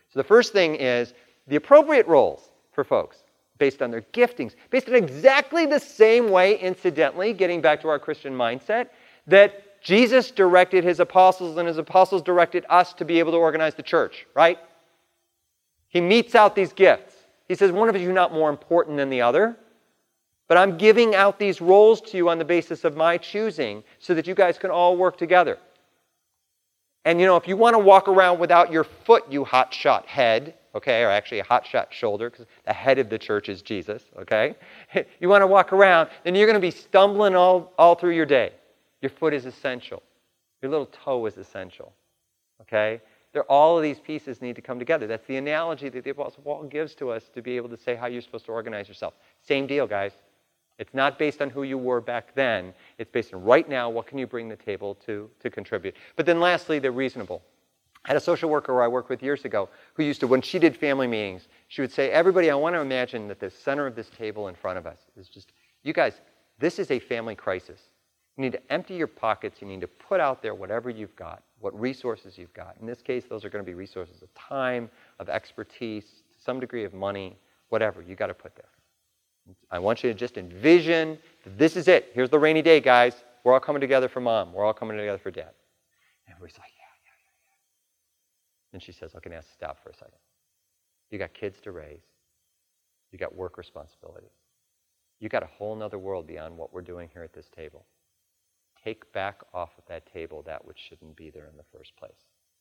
So the first thing is the appropriate roles for folks based on their giftings, based on exactly the same way, incidentally, getting back to our Christian mindset, that Jesus directed his apostles and his apostles directed us to be able to organize the church, right? He meets out these gifts. He says, one of you is not more important than the other, but I'm giving out these roles to you on the basis of my choosing so that you guys can all work together. And, you know, if you want to walk around without your foot, you hotshot head, okay, or actually a hotshot shoulder, because the head of the church is Jesus, okay? You want to walk around, then you're going to be stumbling all, all through your day. Your foot is essential. Your little toe is essential, okay? There, all of these pieces need to come together. That's the analogy that the Apostle Paul gives to us to be able to say how you're supposed to organize yourself. Same deal, guys. It's not based on who you were back then. It's based on right now, what can you bring to the table to, to contribute. But then lastly, they're reasonable. I had a social worker who I worked with years ago who used to, when she did family meetings, she would say, everybody, I want to imagine that the center of this table in front of us is just, you guys, this is a family crisis. You need to empty your pockets. You need to put out there whatever you've got, what resources you've got. In this case, those are going to be resources of time, of expertise, to some degree of money, whatever you've got to put there. I want you to just envision that this is it. Here's the rainy day, guys. We're all coming together for mom. We're all coming together for dad. And everybody's like, yeah, yeah, yeah, yeah. And she says, okay, now stop for a second. You got kids to raise. You got work responsibilities. You got a whole other world beyond what we're doing here at this table. Take back off of that table that which shouldn't be there in the first place.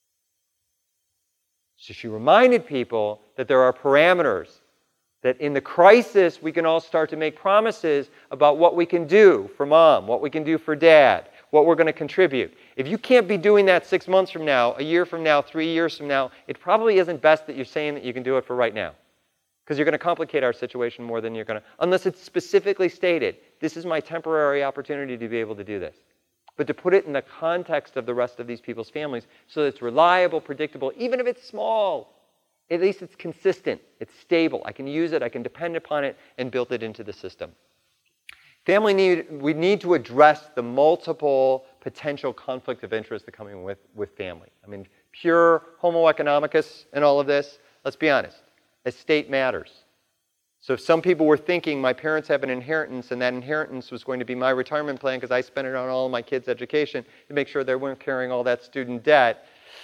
So she reminded people that there are parameters, that in the crisis we can all start to make promises about what we can do for mom, what we can do for dad, what we're going to contribute. If you can't be doing that six months from now, a year from now, three years from now, it probably isn't best that you're saying that you can do it for right now. Because you're going to complicate our situation more than you're going to, unless it's specifically stated, this is my temporary opportunity to be able to do this. But to put it in the context of the rest of these people's families so that it's reliable, predictable, even if it's small, at least it's consistent, it's stable. I can use it, I can depend upon it, and build it into the system. Family need, we need to address the multiple potential conflict of interest that come in with, with family. I mean, pure homo economicus and all of this, let's be honest. Estate matters. So if some people were thinking my parents have an inheritance and that inheritance was going to be my retirement plan because I spent it on all of my kids' education to make sure they weren't carrying all that student debt,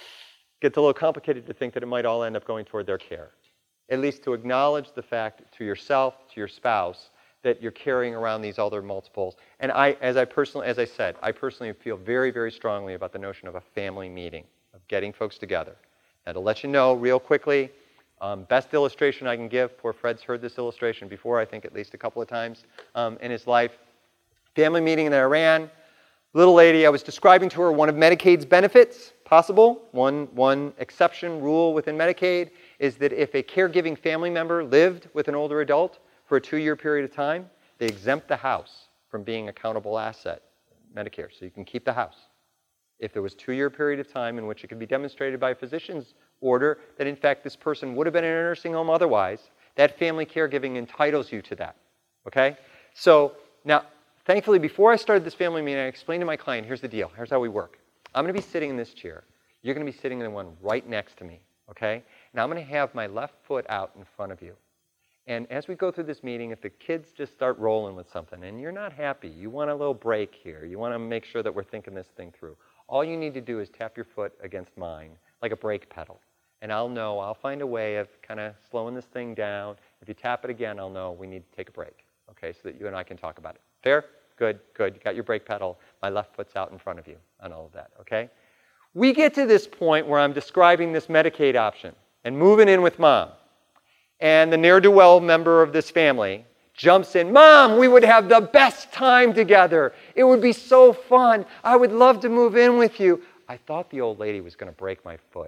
it gets a little complicated to think that it might all end up going toward their care. At least to acknowledge the fact to yourself, to your spouse, that you're carrying around these other multiples. And I, as I personally, as I said, I personally feel very, very strongly about the notion of a family meeting, of getting folks together. Now to let you know real quickly, Um, best illustration I can give, poor Fred's heard this illustration before, I think at least a couple of times um, in his life. Family meeting that I ran, little lady, I was describing to her one of Medicaid's benefits, possible. One, one exception rule within Medicaid is that if a caregiving family member lived with an older adult for a two-year period of time, they exempt the house from being a countable asset, Medicare, so you can keep the house. If there was a two-year period of time in which it could be demonstrated by a physician's order that in fact this person would have been in a nursing home otherwise, that family caregiving entitles you to that, okay? So now, thankfully, before I started this family meeting, I explained to my client, here's the deal, here's how we work. I'm going to be sitting in this chair. You're going to be sitting in the one right next to me, okay? Now I'm going to have my left foot out in front of you. And as we go through this meeting, if the kids just start rolling with something and you're not happy, you want a little break here, you want to make sure that we're thinking this thing through, all you need to do is tap your foot against mine like a brake pedal. And I'll know, I'll find a way of kind of slowing this thing down. If you tap it again, I'll know we need to take a break, okay, so that you and I can talk about it. Fair? Good, good. You got your brake pedal. My left foot's out in front of you on all of that, okay? We get to this point where I'm describing this Medicaid option and moving in with mom. And the ne'er-do-well member of this family jumps in, Mom, we would have the best time together. It would be so fun. I would love to move in with you. I thought the old lady was going to break my foot.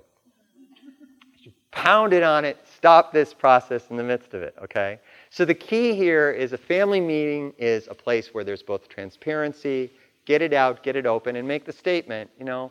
She pounded on it, stopped this process in the midst of it, okay? So the key here is a family meeting is a place where there's both transparency, get it out, get it open, and make the statement, you know,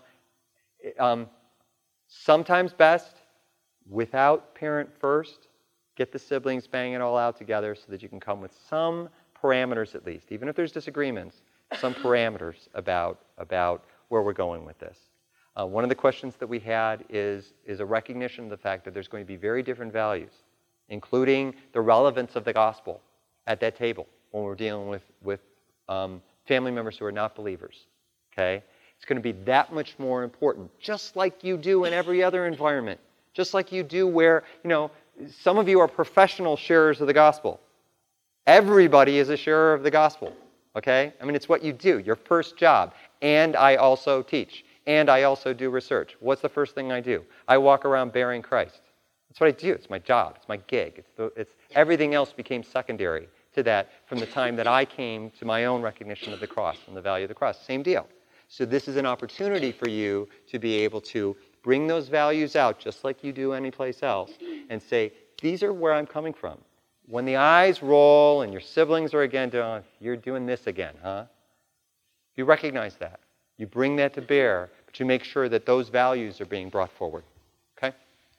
um, sometimes best without parent first. Get the siblings, bang it all out together so that you can come with some parameters at least, even if there's disagreements, some parameters about, about where we're going with this. Uh, one of the questions that we had is, is a recognition of the fact that there's going to be very different values, including the relevance of the gospel at that table when we're dealing with, with um, family members who are not believers, okay? It's going to be that much more important, just like you do in every other environment, just like you do where, you know, some of you are professional sharers of the gospel. Everybody is a sharer of the gospel, okay? I mean, it's what you do, your first job. And I also teach, and I also do research. What's the first thing I do? I walk around bearing Christ. That's what I do. It's my job. It's my gig. It's, the, it's everything else became secondary to that from the time that I came to my own recognition of the cross and the value of the cross. Same deal. So this is an opportunity for you to be able to bring those values out just like you do anyplace else and say, these are where I'm coming from. When the eyes roll and your siblings are again doing, you're doing this again, huh? You recognize that. You bring that to bear, but you make sure that those values are being brought forward. Okay?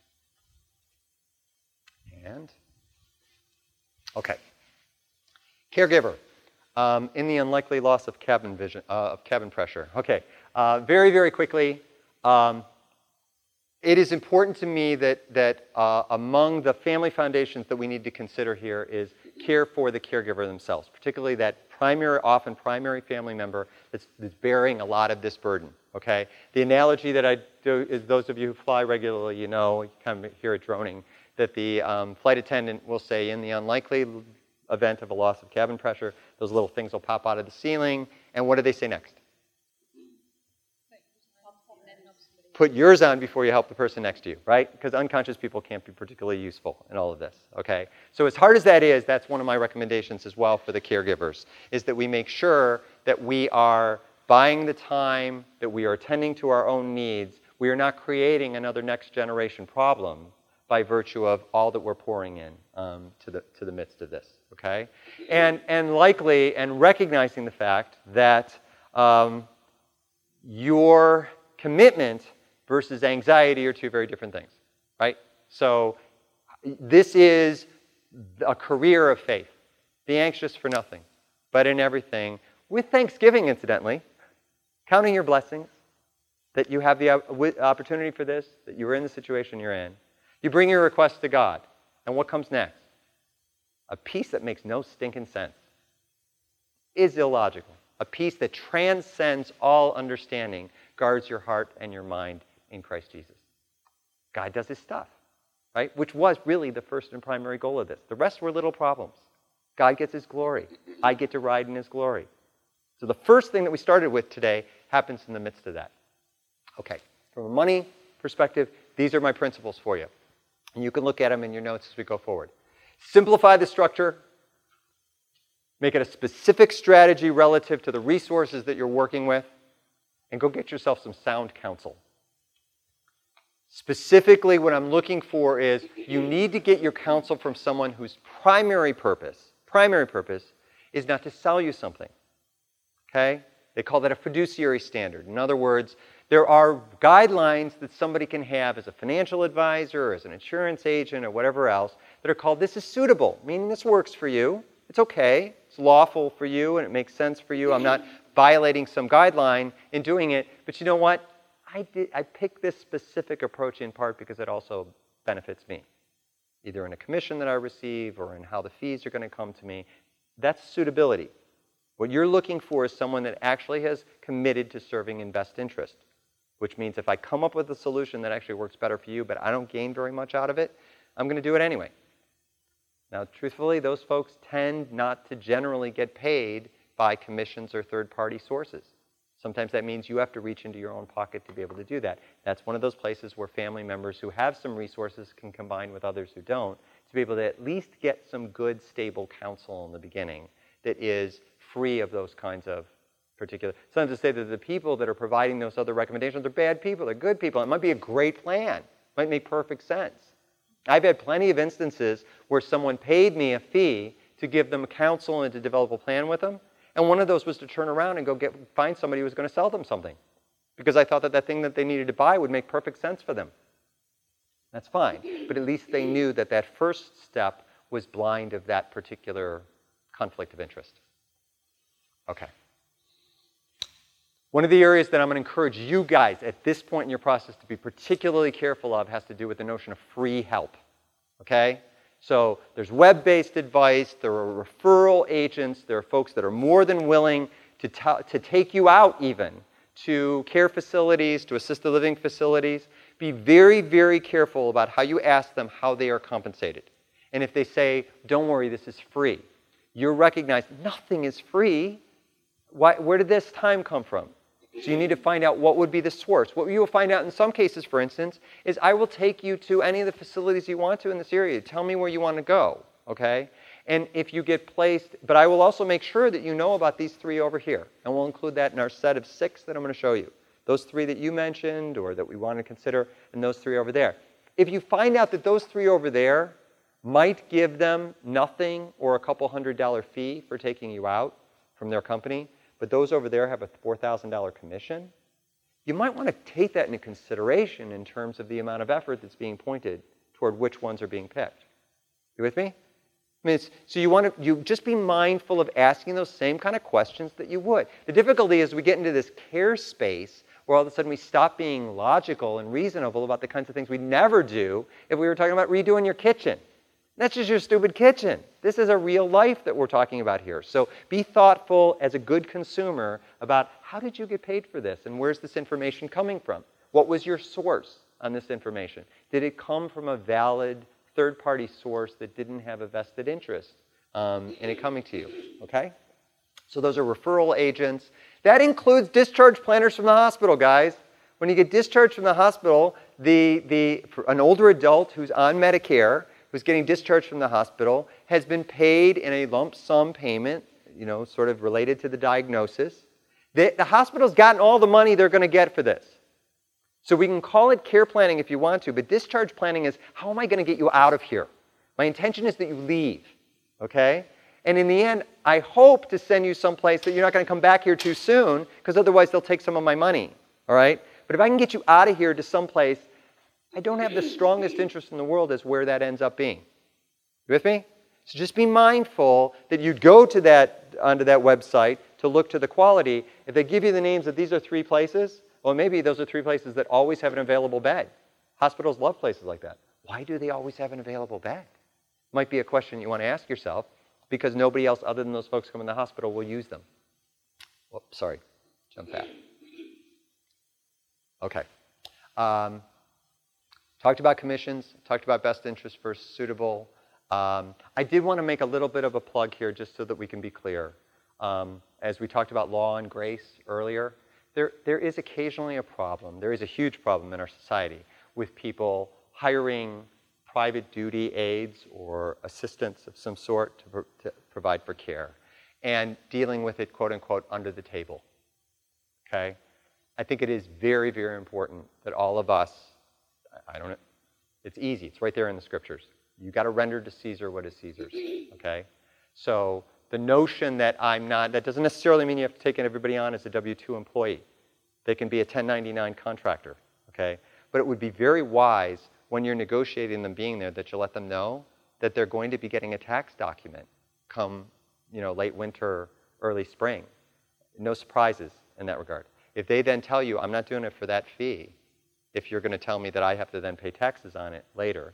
And, okay. Caregiver. Um, in the unlikely loss of cabin vision, uh, of cabin pressure. Okay, uh, very, very quickly, um, it is important to me that, that uh, among the family foundations that we need to consider here is care for the caregiver themselves, particularly that primary, often primary family member that's, that's bearing a lot of this burden, okay? The analogy that I do is those of you who fly regularly, you know, you kind of hear it droning, that the um, flight attendant will say in the unlikely event of a loss of cabin pressure, those little things will pop out of the ceiling. And what do they say next? Put yours on before you help the person next to you, right? Because unconscious people can't be particularly useful in all of this, okay? So as hard as that is, that's one of my recommendations as well for the caregivers, is that we make sure that we are buying the time, that we are attending to our own needs. We are not creating another next generation problem by virtue of all that we're pouring in um, to the to the midst of this, okay? And and likely, and recognizing the fact that um, your commitment versus anxiety are two very different things, right? So this is a career of faith. Be anxious for nothing, but in everything, with thanksgiving, incidentally, counting your blessings, that you have the opportunity for this, that you are in the situation you're in. You bring your request to God, and what comes next? A peace that makes no stinking sense, is illogical. A peace that transcends all understanding, guards your heart and your mind in Christ Jesus. God does his stuff, right? Which was really the first and primary goal of this. The rest were little problems. God gets his glory. I get to ride in his glory. So the first thing that we started with today happens in the midst of that. Okay, from a money perspective, these are my principles for you. And you can look at them in your notes as we go forward. Simplify the structure. Make it a specific strategy relative to the resources that you're working with. And go get yourself some sound counsel. Specifically, what I'm looking for is you need to get your counsel from someone whose primary purpose, primary purpose, is not to sell you something. Okay? They call that a fiduciary standard. In other words, there are guidelines that somebody can have as a financial advisor or as an insurance agent or whatever else that are called, this is suitable, meaning this works for you. It's okay. It's lawful for you and it makes sense for you. I'm not violating some guideline in doing it. But you know what? I, did, I picked this specific approach in part because it also benefits me, either in a commission that I receive or in how the fees are going to come to me. That's suitability. What you're looking for is someone that actually has committed to serving in best interest, which means if I come up with a solution that actually works better for you, but I don't gain very much out of it, I'm going to do it anyway. Now, truthfully, those folks tend not to generally get paid by commissions or third-party sources. Sometimes that means you have to reach into your own pocket to be able to do that. That's one of those places where family members who have some resources can combine with others who don't to be able to at least get some good, stable counsel in the beginning that is free of those kinds of particular... Sometimes to say that the people that are providing those other recommendations are bad people, they're good people. It might be a great plan. It might make perfect sense. I've had plenty of instances where someone paid me a fee to give them counsel and to develop a plan with them. And one of those was to turn around and go get find somebody who was going to sell them something. Because I thought that that thing that they needed to buy would make perfect sense for them. That's fine. But at least they knew that that first step was blind of that particular conflict of interest. Okay. One of the areas that I'm going to encourage you guys at this point in your process to be particularly careful of has to do with the notion of free help, okay? So there's web-based advice, there are referral agents, there are folks that are more than willing to, to take you out even to care facilities, to assisted living facilities. Be very, very careful about how you ask them how they are compensated. And if they say, don't worry, this is free, you recognize nothing is free. Why, where did this time come from? So you need to find out what would be the source. What you will find out in some cases, for instance, is I will take you to any of the facilities you want to in this area. Tell me where you want to go, okay? And if you get placed, but I will also make sure that you know about these three over here. And we'll include that in our set of six that I'm going to show you. Those three that you mentioned or that we want to consider, and those three over there. If you find out that those three over there might give them nothing or a couple hundred dollar fee for taking you out from their company, but those over there have a four thousand dollar commission, you might want to take that into consideration in terms of the amount of effort that's being pointed toward which ones are being picked. You with me? I mean, it's, so you want to you just be mindful of asking those same kind of questions that you would. The difficulty is we get into this care space where all of a sudden we stop being logical and reasonable about the kinds of things we'd never do if we were talking about redoing your kitchen. That's just your stupid kitchen. This is a real life that we're talking about here. So be thoughtful as a good consumer about how did you get paid for this and where's this information coming from? What was your source on this information? Did it come from a valid third-party source that didn't have a vested interest um, in it coming to you? Okay? So those are referral agents. That includes discharge planners from the hospital, guys. When you get discharged from the hospital, the, the, an older adult who's on Medicare who's getting discharged from the hospital has been paid in a lump sum payment, you know, sort of related to the diagnosis. The, the hospital's gotten all the money they're going to get for this. So we can call it care planning if you want to, but discharge planning is, how am I going to get you out of here? My intention is that you leave, okay? And in the end, I hope to send you someplace that you're not going to come back here too soon, because otherwise they'll take some of my money, all right? But if I can get you out of here to someplace, I don't have the strongest interest in the world as where that ends up being. You with me? So just be mindful that you'd go to that, onto that website to look to the quality. If they give you the names that these are three places, well, maybe those are three places that always have an available bed. Hospitals love places like that. Why do they always have an available bed? Might be a question you want to ask yourself, because nobody else other than those folks coming to the hospital will use them. Whoops, sorry. Jump back. Okay. Um, Talked about commissions, talked about best interest versus suitable. Um, I did want to make a little bit of a plug here just so that we can be clear. Um, as we talked about law and grace earlier, there, there is occasionally a problem, there is a huge problem in our society with people hiring private duty aides or assistants of some sort to, pro to provide for care and dealing with it, quote unquote, under the table, okay? I think it is very, very important that all of us, I don't know. It's easy. It's right there in the scriptures. You got to render to Caesar what is Caesar's, okay? So the notion that I'm not, that doesn't necessarily mean you have to take everybody on as a W two employee. They can be a ten ninety-nine contractor, okay? But it would be very wise when you're negotiating them being there that you let them know that they're going to be getting a tax document come, you know, late winter, early spring. No surprises in that regard. If they then tell you, I'm not doing it for that fee, if you're going to tell me that I have to then pay taxes on it later,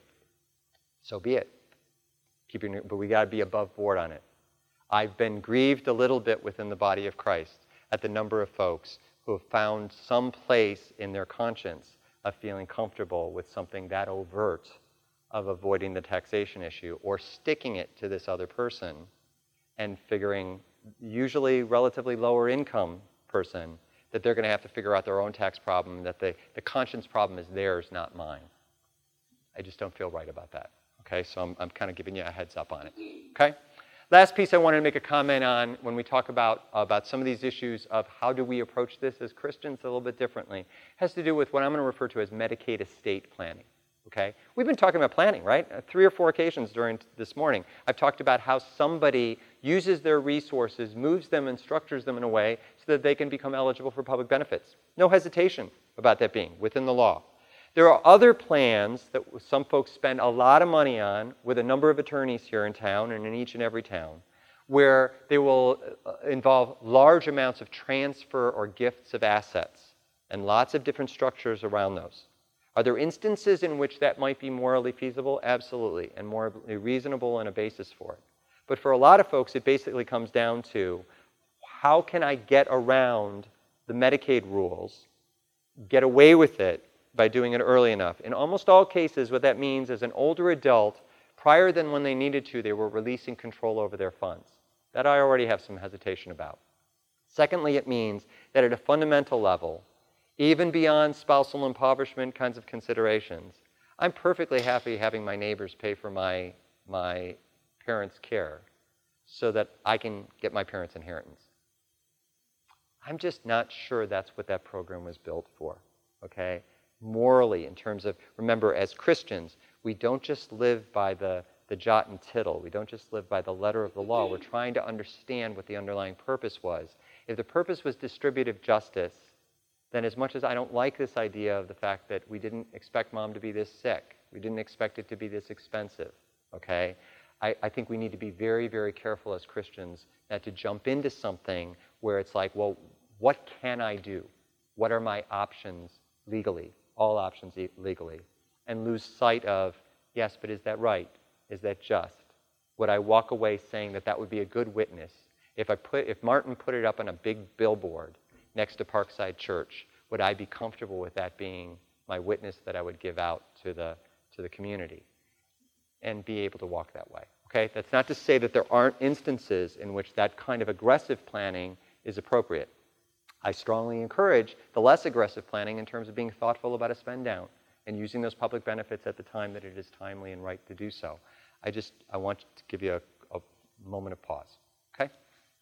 so be it. Keep your, but we got to be above board on it. I've been grieved a little bit within the body of Christ at the number of folks who have found some place in their conscience of feeling comfortable with something that overt of avoiding the taxation issue or sticking it to this other person and figuring, usually relatively lower income person, that they're going to have to figure out their own tax problem, that the, the conscience problem is theirs, not mine. I just don't feel right about that. Okay, so I'm, I'm kind of giving you a heads up on it. Okay? Last piece I wanted to make a comment on when we talk about, about some of these issues of how do we approach this as Christians a little bit differently, has to do with what I'm going to refer to as Medicaid estate planning. Okay? We've been talking about planning, right? Uh, three or four occasions during this morning. I've talked about how somebody uses their resources, moves them and structures them in a way so that they can become eligible for public benefits. No hesitation about that being within the law. There are other plans that some folks spend a lot of money on with a number of attorneys here in town and in each and every town, where they will involve large amounts of transfer or gifts of assets and lots of different structures around those. Are there instances in which that might be morally feasible? Absolutely, and morally reasonable and a basis for it. But for a lot of folks, it basically comes down to, how can I get around the Medicaid rules, get away with it by doing it early enough? In almost all cases, what that means is an older adult, prior than when they needed to, they were releasing control over their funds. That I already have some hesitation about. Secondly, it means that at a fundamental level, even beyond spousal impoverishment kinds of considerations, I'm perfectly happy having my neighbors pay for my, my parents' care so that I can get my parents' inheritance. I'm just not sure that's what that program was built for, okay? Morally, in terms of, remember, as Christians, we don't just live by the, the jot and tittle. We don't just live by the letter of the law. We're trying to understand what the underlying purpose was. If the purpose was distributive justice, then as much as I don't like this idea of the fact that we didn't expect mom to be this sick, we didn't expect it to be this expensive, okay? I, I think we need to be very, very careful as Christians not to jump into something where it's like, well, what can I do? What are my options legally? All options legally. And lose sight of, yes, but is that right? Is that just? Would I walk away saying that that would be a good witness? If, I put, if Martin put it up on a big billboard next to Parkside Church, would I be comfortable with that being my witness that I would give out to the, to the community and be able to walk that way? Okay? That's not to say that there aren't instances in which that kind of aggressive planning is appropriate. I strongly encourage the less aggressive planning in terms of being thoughtful about a spend down and using those public benefits at the time that it is timely and right to do so. I just, I want to give you a, a moment of pause, okay?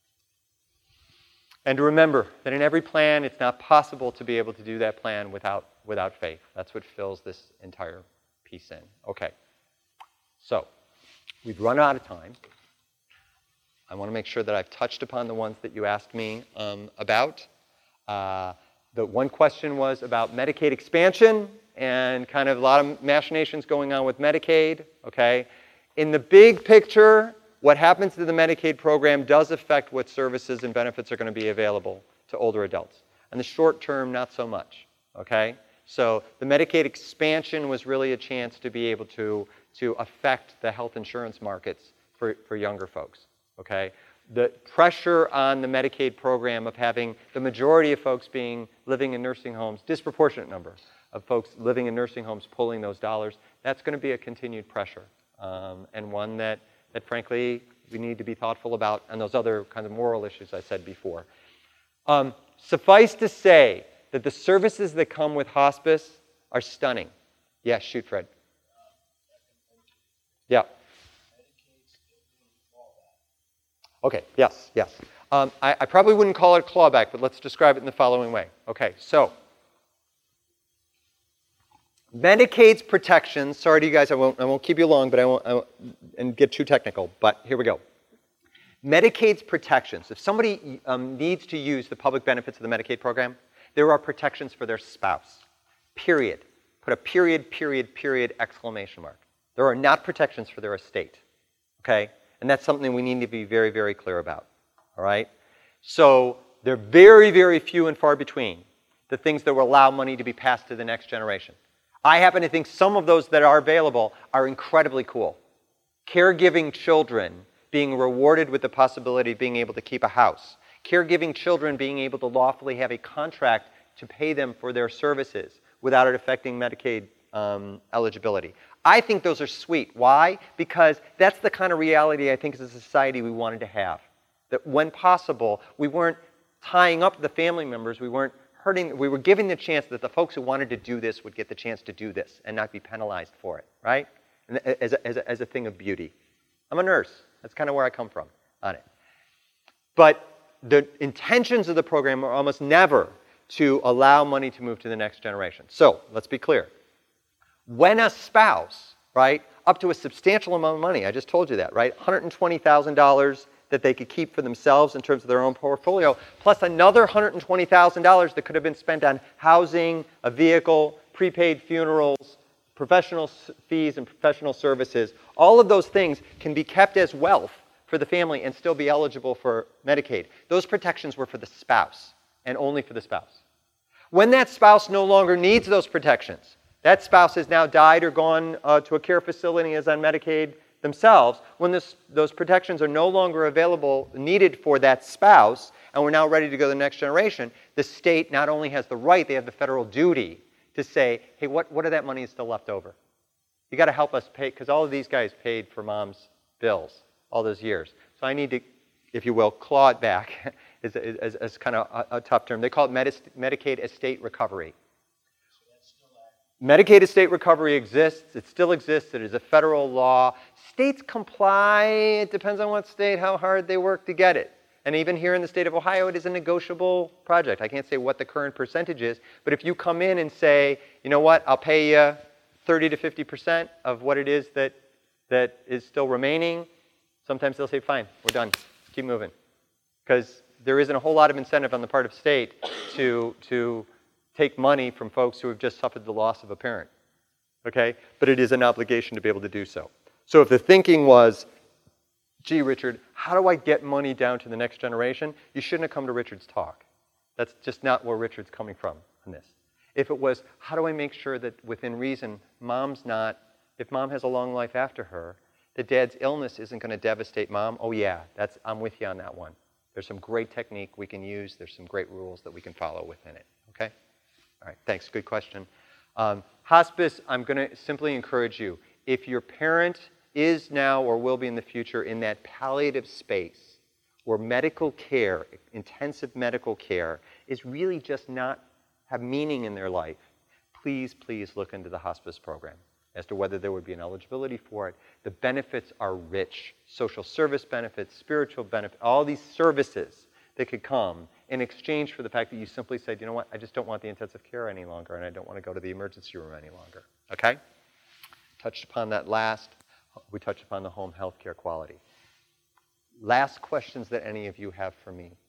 And to remember that in every plan, it's not possible to be able to do that plan without, without faith. That's what fills this entire piece in. Okay, so we've run out of time. I want to make sure that I've touched upon the ones that you asked me um, about. Uh, the one question was about Medicaid expansion and kind of a lot of machinations going on with Medicaid, okay? In the big picture, what happens to the Medicaid program does affect what services and benefits are going to be available to older adults. In the short term, not so much, okay? So the Medicaid expansion was really a chance to be able to, to affect the health insurance markets for, for younger folks, okay? The pressure on the Medicaid program of having the majority of folks being living in nursing homes, disproportionate number of folks living in nursing homes pulling those dollars, that's going to be a continued pressure, um, and one that, that frankly we need to be thoughtful about, and those other kind of moral issues I said before. Um, suffice to say that the services that come with hospice are stunning. Yes, shoot, Fred. Yeah. Okay, yes, yes. Um, I, I probably wouldn't call it clawback, but let's describe it in the following way. Okay, so Medicaid's protections, sorry to you guys, I won't, I won't keep you long, but I won't, I won't and get too technical, but here we go. Medicaid's protections, if somebody um, needs to use the public benefits of the Medicaid program, there are protections for their spouse, period. Put a period, period, period, exclamation mark. There are not protections for their estate, okay? And that's something we need to be very, very clear about, all right? So they're very, very few and far between, the things that will allow money to be passed to the next generation. I happen to think some of those that are available are incredibly cool. Caregiving children being rewarded with the possibility of being able to keep a house. Caregiving children being able to lawfully have a contract to pay them for their services without it affecting Medicaid um, eligibility. I think those are sweet. Why? Because that's the kind of reality I think as a society we wanted to have. That when possible, we weren't tying up the family members, we weren't hurting, we were giving the chance that the folks who wanted to do this would get the chance to do this and not be penalized for it, right? And as a, as a, as a thing of beauty. I'm a nurse. That's kind of where I come from on it. But the intentions of the program are almost never to allow money to move to the next generation. So let's be clear. When a spouse, right, up to a substantial amount of money, I just told you that, right, one hundred twenty thousand dollars that they could keep for themselves in terms of their own portfolio, plus another one hundred twenty thousand dollars that could have been spent on housing, a vehicle, prepaid funerals, professional fees and professional services. All of those things can be kept as wealth for the family and still be eligible for Medicaid. Those protections were for the spouse and only for the spouse. When that spouse no longer needs those protections, that spouse has now died or gone uh, to a care facility and is on Medicaid themselves, when this, those protections are no longer available, needed for that spouse, and we're now ready to go to the next generation, the state not only has the right, they have the federal duty to say, hey, what, what of that money is still left over? You got to help us pay, because all of these guys paid for mom's bills all those years. So I need to, if you will, claw it back, is, is, is kind of a, a tough term. They call it Medi- Medicaid estate recovery. Medicaid estate recovery exists. It still exists. It is a federal law. States comply. It depends on what state, how hard they work to get it. And even here in the state of Ohio, it is a negotiable project. I can't say what the current percentage is, but if you come in and say, you know what, I'll pay you thirty to fifty percent of what it is that, that is still remaining, sometimes they'll say, fine, we're done. Keep moving. Because there isn't a whole lot of incentive on the part of state to, to take money from folks who have just suffered the loss of a parent, okay? But it is an obligation to be able to do so. So if the thinking was, gee, Richard, how do I get money down to the next generation? You shouldn't have come to Richard's talk. That's just not where Richard's coming from on this. If it was, how do I make sure that within reason, mom's not, if mom has a long life after her, that dad's illness isn't going to devastate mom, oh yeah, that's, I'm with you on that one. There's some great technique we can use. There's some great rules that we can follow within it, okay? All right, thanks. Good question. Um, hospice, I'm going to simply encourage you. If your parent is now or will be in the future in that palliative space where medical care, intensive medical care, is really just not have meaning in their life, please, please look into the hospice program as to whether there would be an eligibility for it. The benefits are rich. Social service benefits, spiritual benefits, all these services that could come in exchange for the fact that you simply said, you know what, I just don't want the intensive care any longer and I don't want to go to the emergency room any longer, okay? Touched upon that last. We touched upon the home health care quality. Last questions that any of you have for me?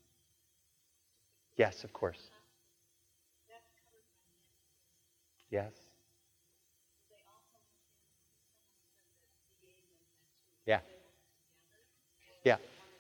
Yes, of course. Yes. Yeah. Yeah.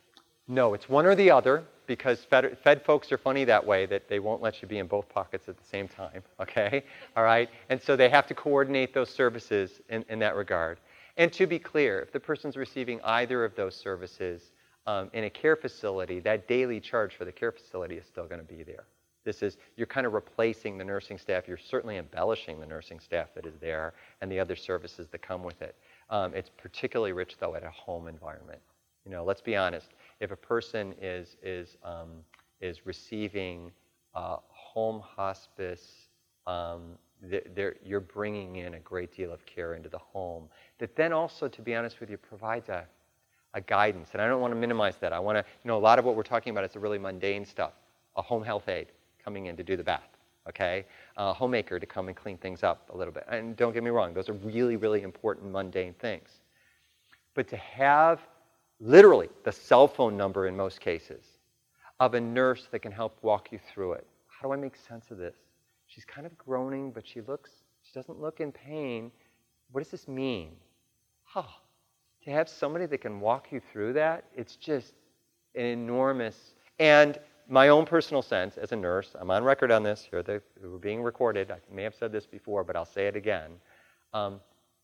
No, it's one or the other, because Fed, Fed folks are funny that way, that they won't let you be in both pockets at the same time, okay? All right? And so they have to coordinate those services in, in that regard. And to be clear, if the person's receiving either of those services um, in a care facility, that daily charge for the care facility is still going to be there. This is, you're kind of replacing the nursing staff. You're certainly embellishing the nursing staff that is there and the other services that come with it. Um, it's particularly rich, though, at a home environment. You know, let's be honest. If a person is, is, um, is receiving uh, home hospice, um, they're, you're bringing in a great deal of care into the home that then also, to be honest with you, provides a, a guidance. And I don't want to minimize that. I want to, you know, a lot of what we're talking about is the really mundane stuff. A home health aide coming in to do the bath, okay? A homemaker to come and clean things up a little bit. And don't get me wrong, those are really, really important mundane things. But to have literally the cell phone number in most cases of a nurse that can help walk you through it. How do I make sense of this? She's kind of groaning, but she looks, she doesn't look in pain. What does this mean? Huh. To have somebody that can walk you through that, it's just an enormous, and my own personal sense as a nurse, I'm on record on this, here the, we're being recorded, I may have said this before, but I'll say it again. Um,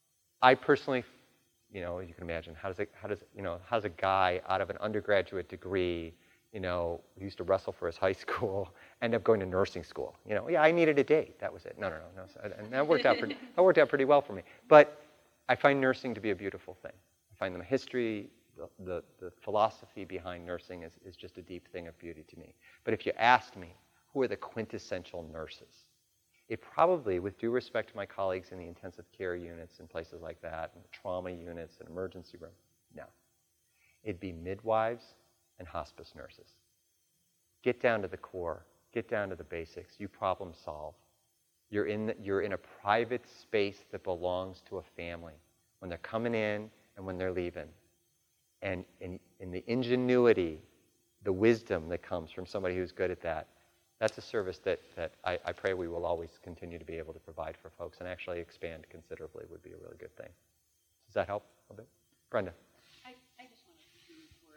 I personally, you know, you can imagine, how does, it, how does, you know, how's a guy out of an undergraduate degree, you know, who used to wrestle for his high school, end up going to nursing school? You know, yeah, I needed a date, that was it. No, no, no, no. And that worked out pretty, that worked out pretty well for me. But I find nursing to be a beautiful thing. I find the history, the, the, the philosophy behind nursing is, is just a deep thing of beauty to me. But if you asked me, who are the quintessential nurses? It probably, with due respect to my colleagues in the intensive care units and places like that, and the trauma units and emergency room, no. It'd be midwives and hospice nurses. Get down to the core. Get down to the basics. You problem solve. You're in, the, you're in a private space that belongs to a family when they're coming in and when they're leaving. And in, in the ingenuity, the wisdom that comes from somebody who's good at that, that's a service that, that I, I pray we will always continue to be able to provide for folks and actually expand considerably would be a really good thing. Does that help a bit? Brenda. I, I just want to thank you for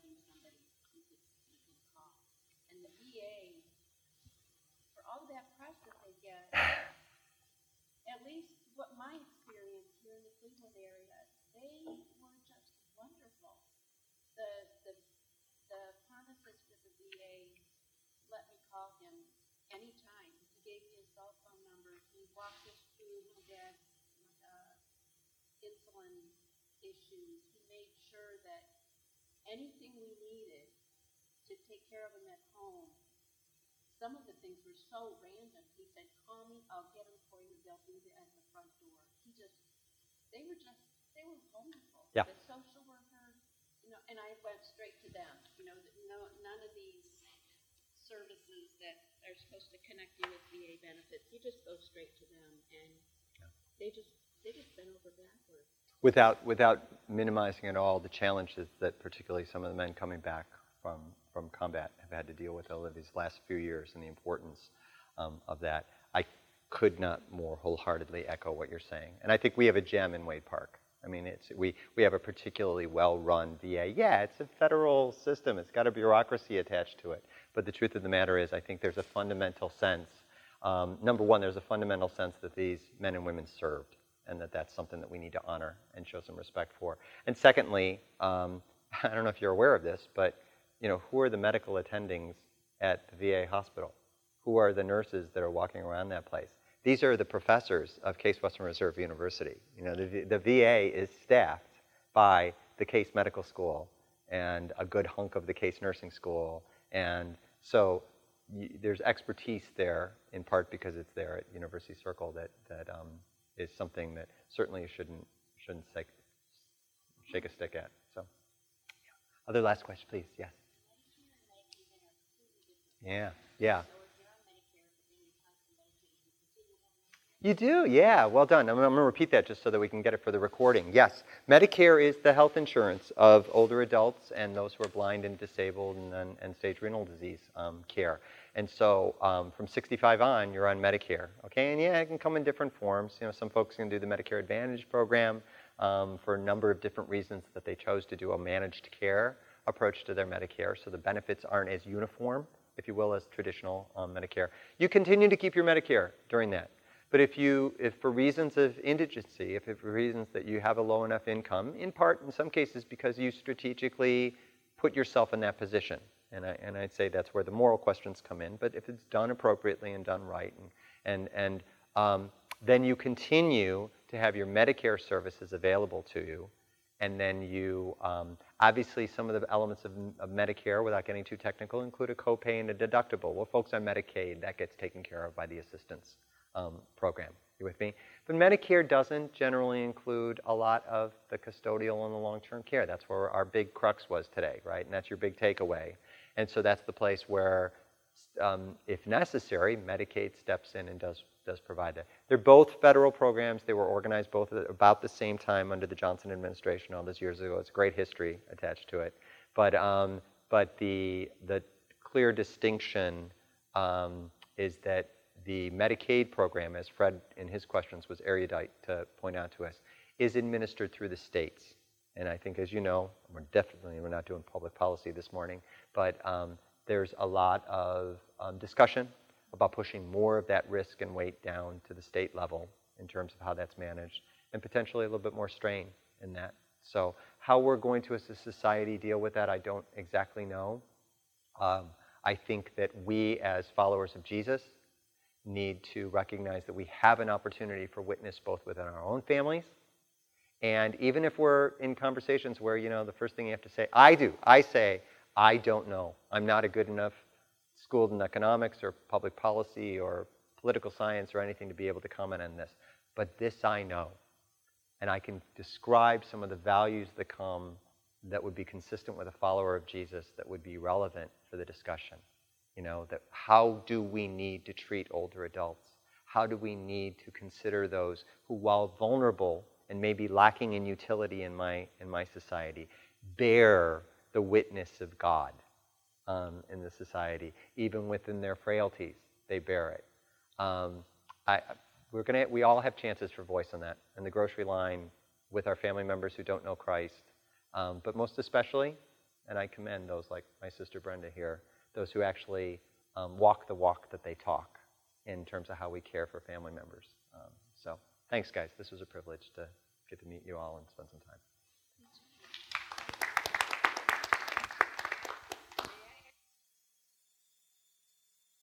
having somebody you could, you could call. And the V A, for all that press that they get, at least what my experience here in the Cleveland area, they were just wonderful. The the the pharmacist with the V A let me call him anytime. He gave me his cell phone number. He walked us through my dad's uh, insulin issues. He made sure that anything we needed to take care of him at home. Some of the things were so random. He said, call me, I'll get them for you. They'll be there at the front door. He just, they were just, they were wonderful. Yeah. The social worker, you know, and I went straight to them. You know, no, none of these services that are supposed to connect you with V A benefits, you just go straight to them, and yeah. they just, they just bent over backwards. Without, without minimizing at all the challenges that particularly some of the men coming back from, from combat have had to deal with over these last few years and the importance um, of that. I could not more wholeheartedly echo what you're saying. And I think we have a gem in Wade Park. I mean, it's, we, we have a particularly well-run V A. Yeah, it's a federal system. It's got a bureaucracy attached to it. But the truth of the matter is, I think there's a fundamental sense. Um, number one, there's a fundamental sense that these men and women served, and that that's something that we need to honor and show some respect for. And secondly, um, I don't know if you're aware of this, but you know, who are the medical attendings at the V A hospital? Who are the nurses that are walking around that place? These are the professors of Case Western Reserve University. You know, the, the V A is staffed by the Case Medical School and a good hunk of the Case Nursing School. And so y there's expertise there, in part because it's there at University Circle, that, that um, is something that certainly you shouldn't, shouldn't shake, shake a stick at. So, yeah. Other last question, please. Yes. Yeah, yeah. You do, yeah, well done. I'm, I'm going to repeat that just so that we can get it for the recording. Yes, Medicare is the health insurance of older adults and those who are blind and disabled and, and, and stage renal disease um, care. And so um, from sixty-five on, you're on Medicare, okay? And yeah, it can come in different forms. You know, some folks can do the Medicare Advantage program um, for a number of different reasons that they chose to do a managed care approach to their Medicare, so the benefits aren't as uniform, if you will, as traditional um, Medicare. You continue to keep your Medicare during that. But if you, if for reasons of indigency, if for reasons that you have a low enough income, in part, in some cases, because you strategically put yourself in that position, and, I, and I'd say that's where the moral questions come in, but if it's done appropriately and done right, and, and, and um, then you continue to have your Medicare services available to you, and then you, um, obviously some of the elements of, of Medicare, without getting too technical, include a copay and a deductible. Well, folks on Medicaid, that gets taken care of by the assistance Um, program. You with me? But Medicare doesn't generally include a lot of the custodial and the long-term care. That's where our big crux was today, right? And that's your big takeaway. And so that's the place where, um, if necessary, Medicaid steps in and does, does provide that. They're both federal programs. They were organized both at about the same time under the Johnson administration all those years ago. It's great history attached to it. But, um, but the, the clear distinction um, is that the Medicaid program, as Fred in his questions was erudite to point out to us, is administered through the states. And I think, as you know, we're definitely, we're not doing public policy this morning, but um, there's a lot of um, discussion about pushing more of that risk and weight down to the state level in terms of how that's managed, and potentially a little bit more strain in that. So how we're going to, as a society, deal with that, I don't exactly know. Um, I think that we, as followers of Jesus, need to recognize that we have an opportunity for witness both within our own families, and even if we're in conversations where, you know, the first thing you have to say, I do, I say, I don't know. I'm not a good enough schooled in economics or public policy or political science or anything to be able to comment on this. But this I know, and I can describe some of the values that come that would be consistent with a follower of Jesus, that would be relevant for the discussion. You know, that how do we need to treat older adults? How do we need to consider those who, while vulnerable and maybe lacking in utility in my, in my society, bear the witness of God um, in the society, even within their frailties, they bear it. Um, I, we're gonna, we all have chances for voice on that, in the grocery line, with our family members who don't know Christ, um, but most especially And I commend those like my sister Brenda here, those who actually um, walk the walk that they talk in terms of how we care for family members. Um, so thanks, guys. This was a privilege to get to meet you all and spend some time.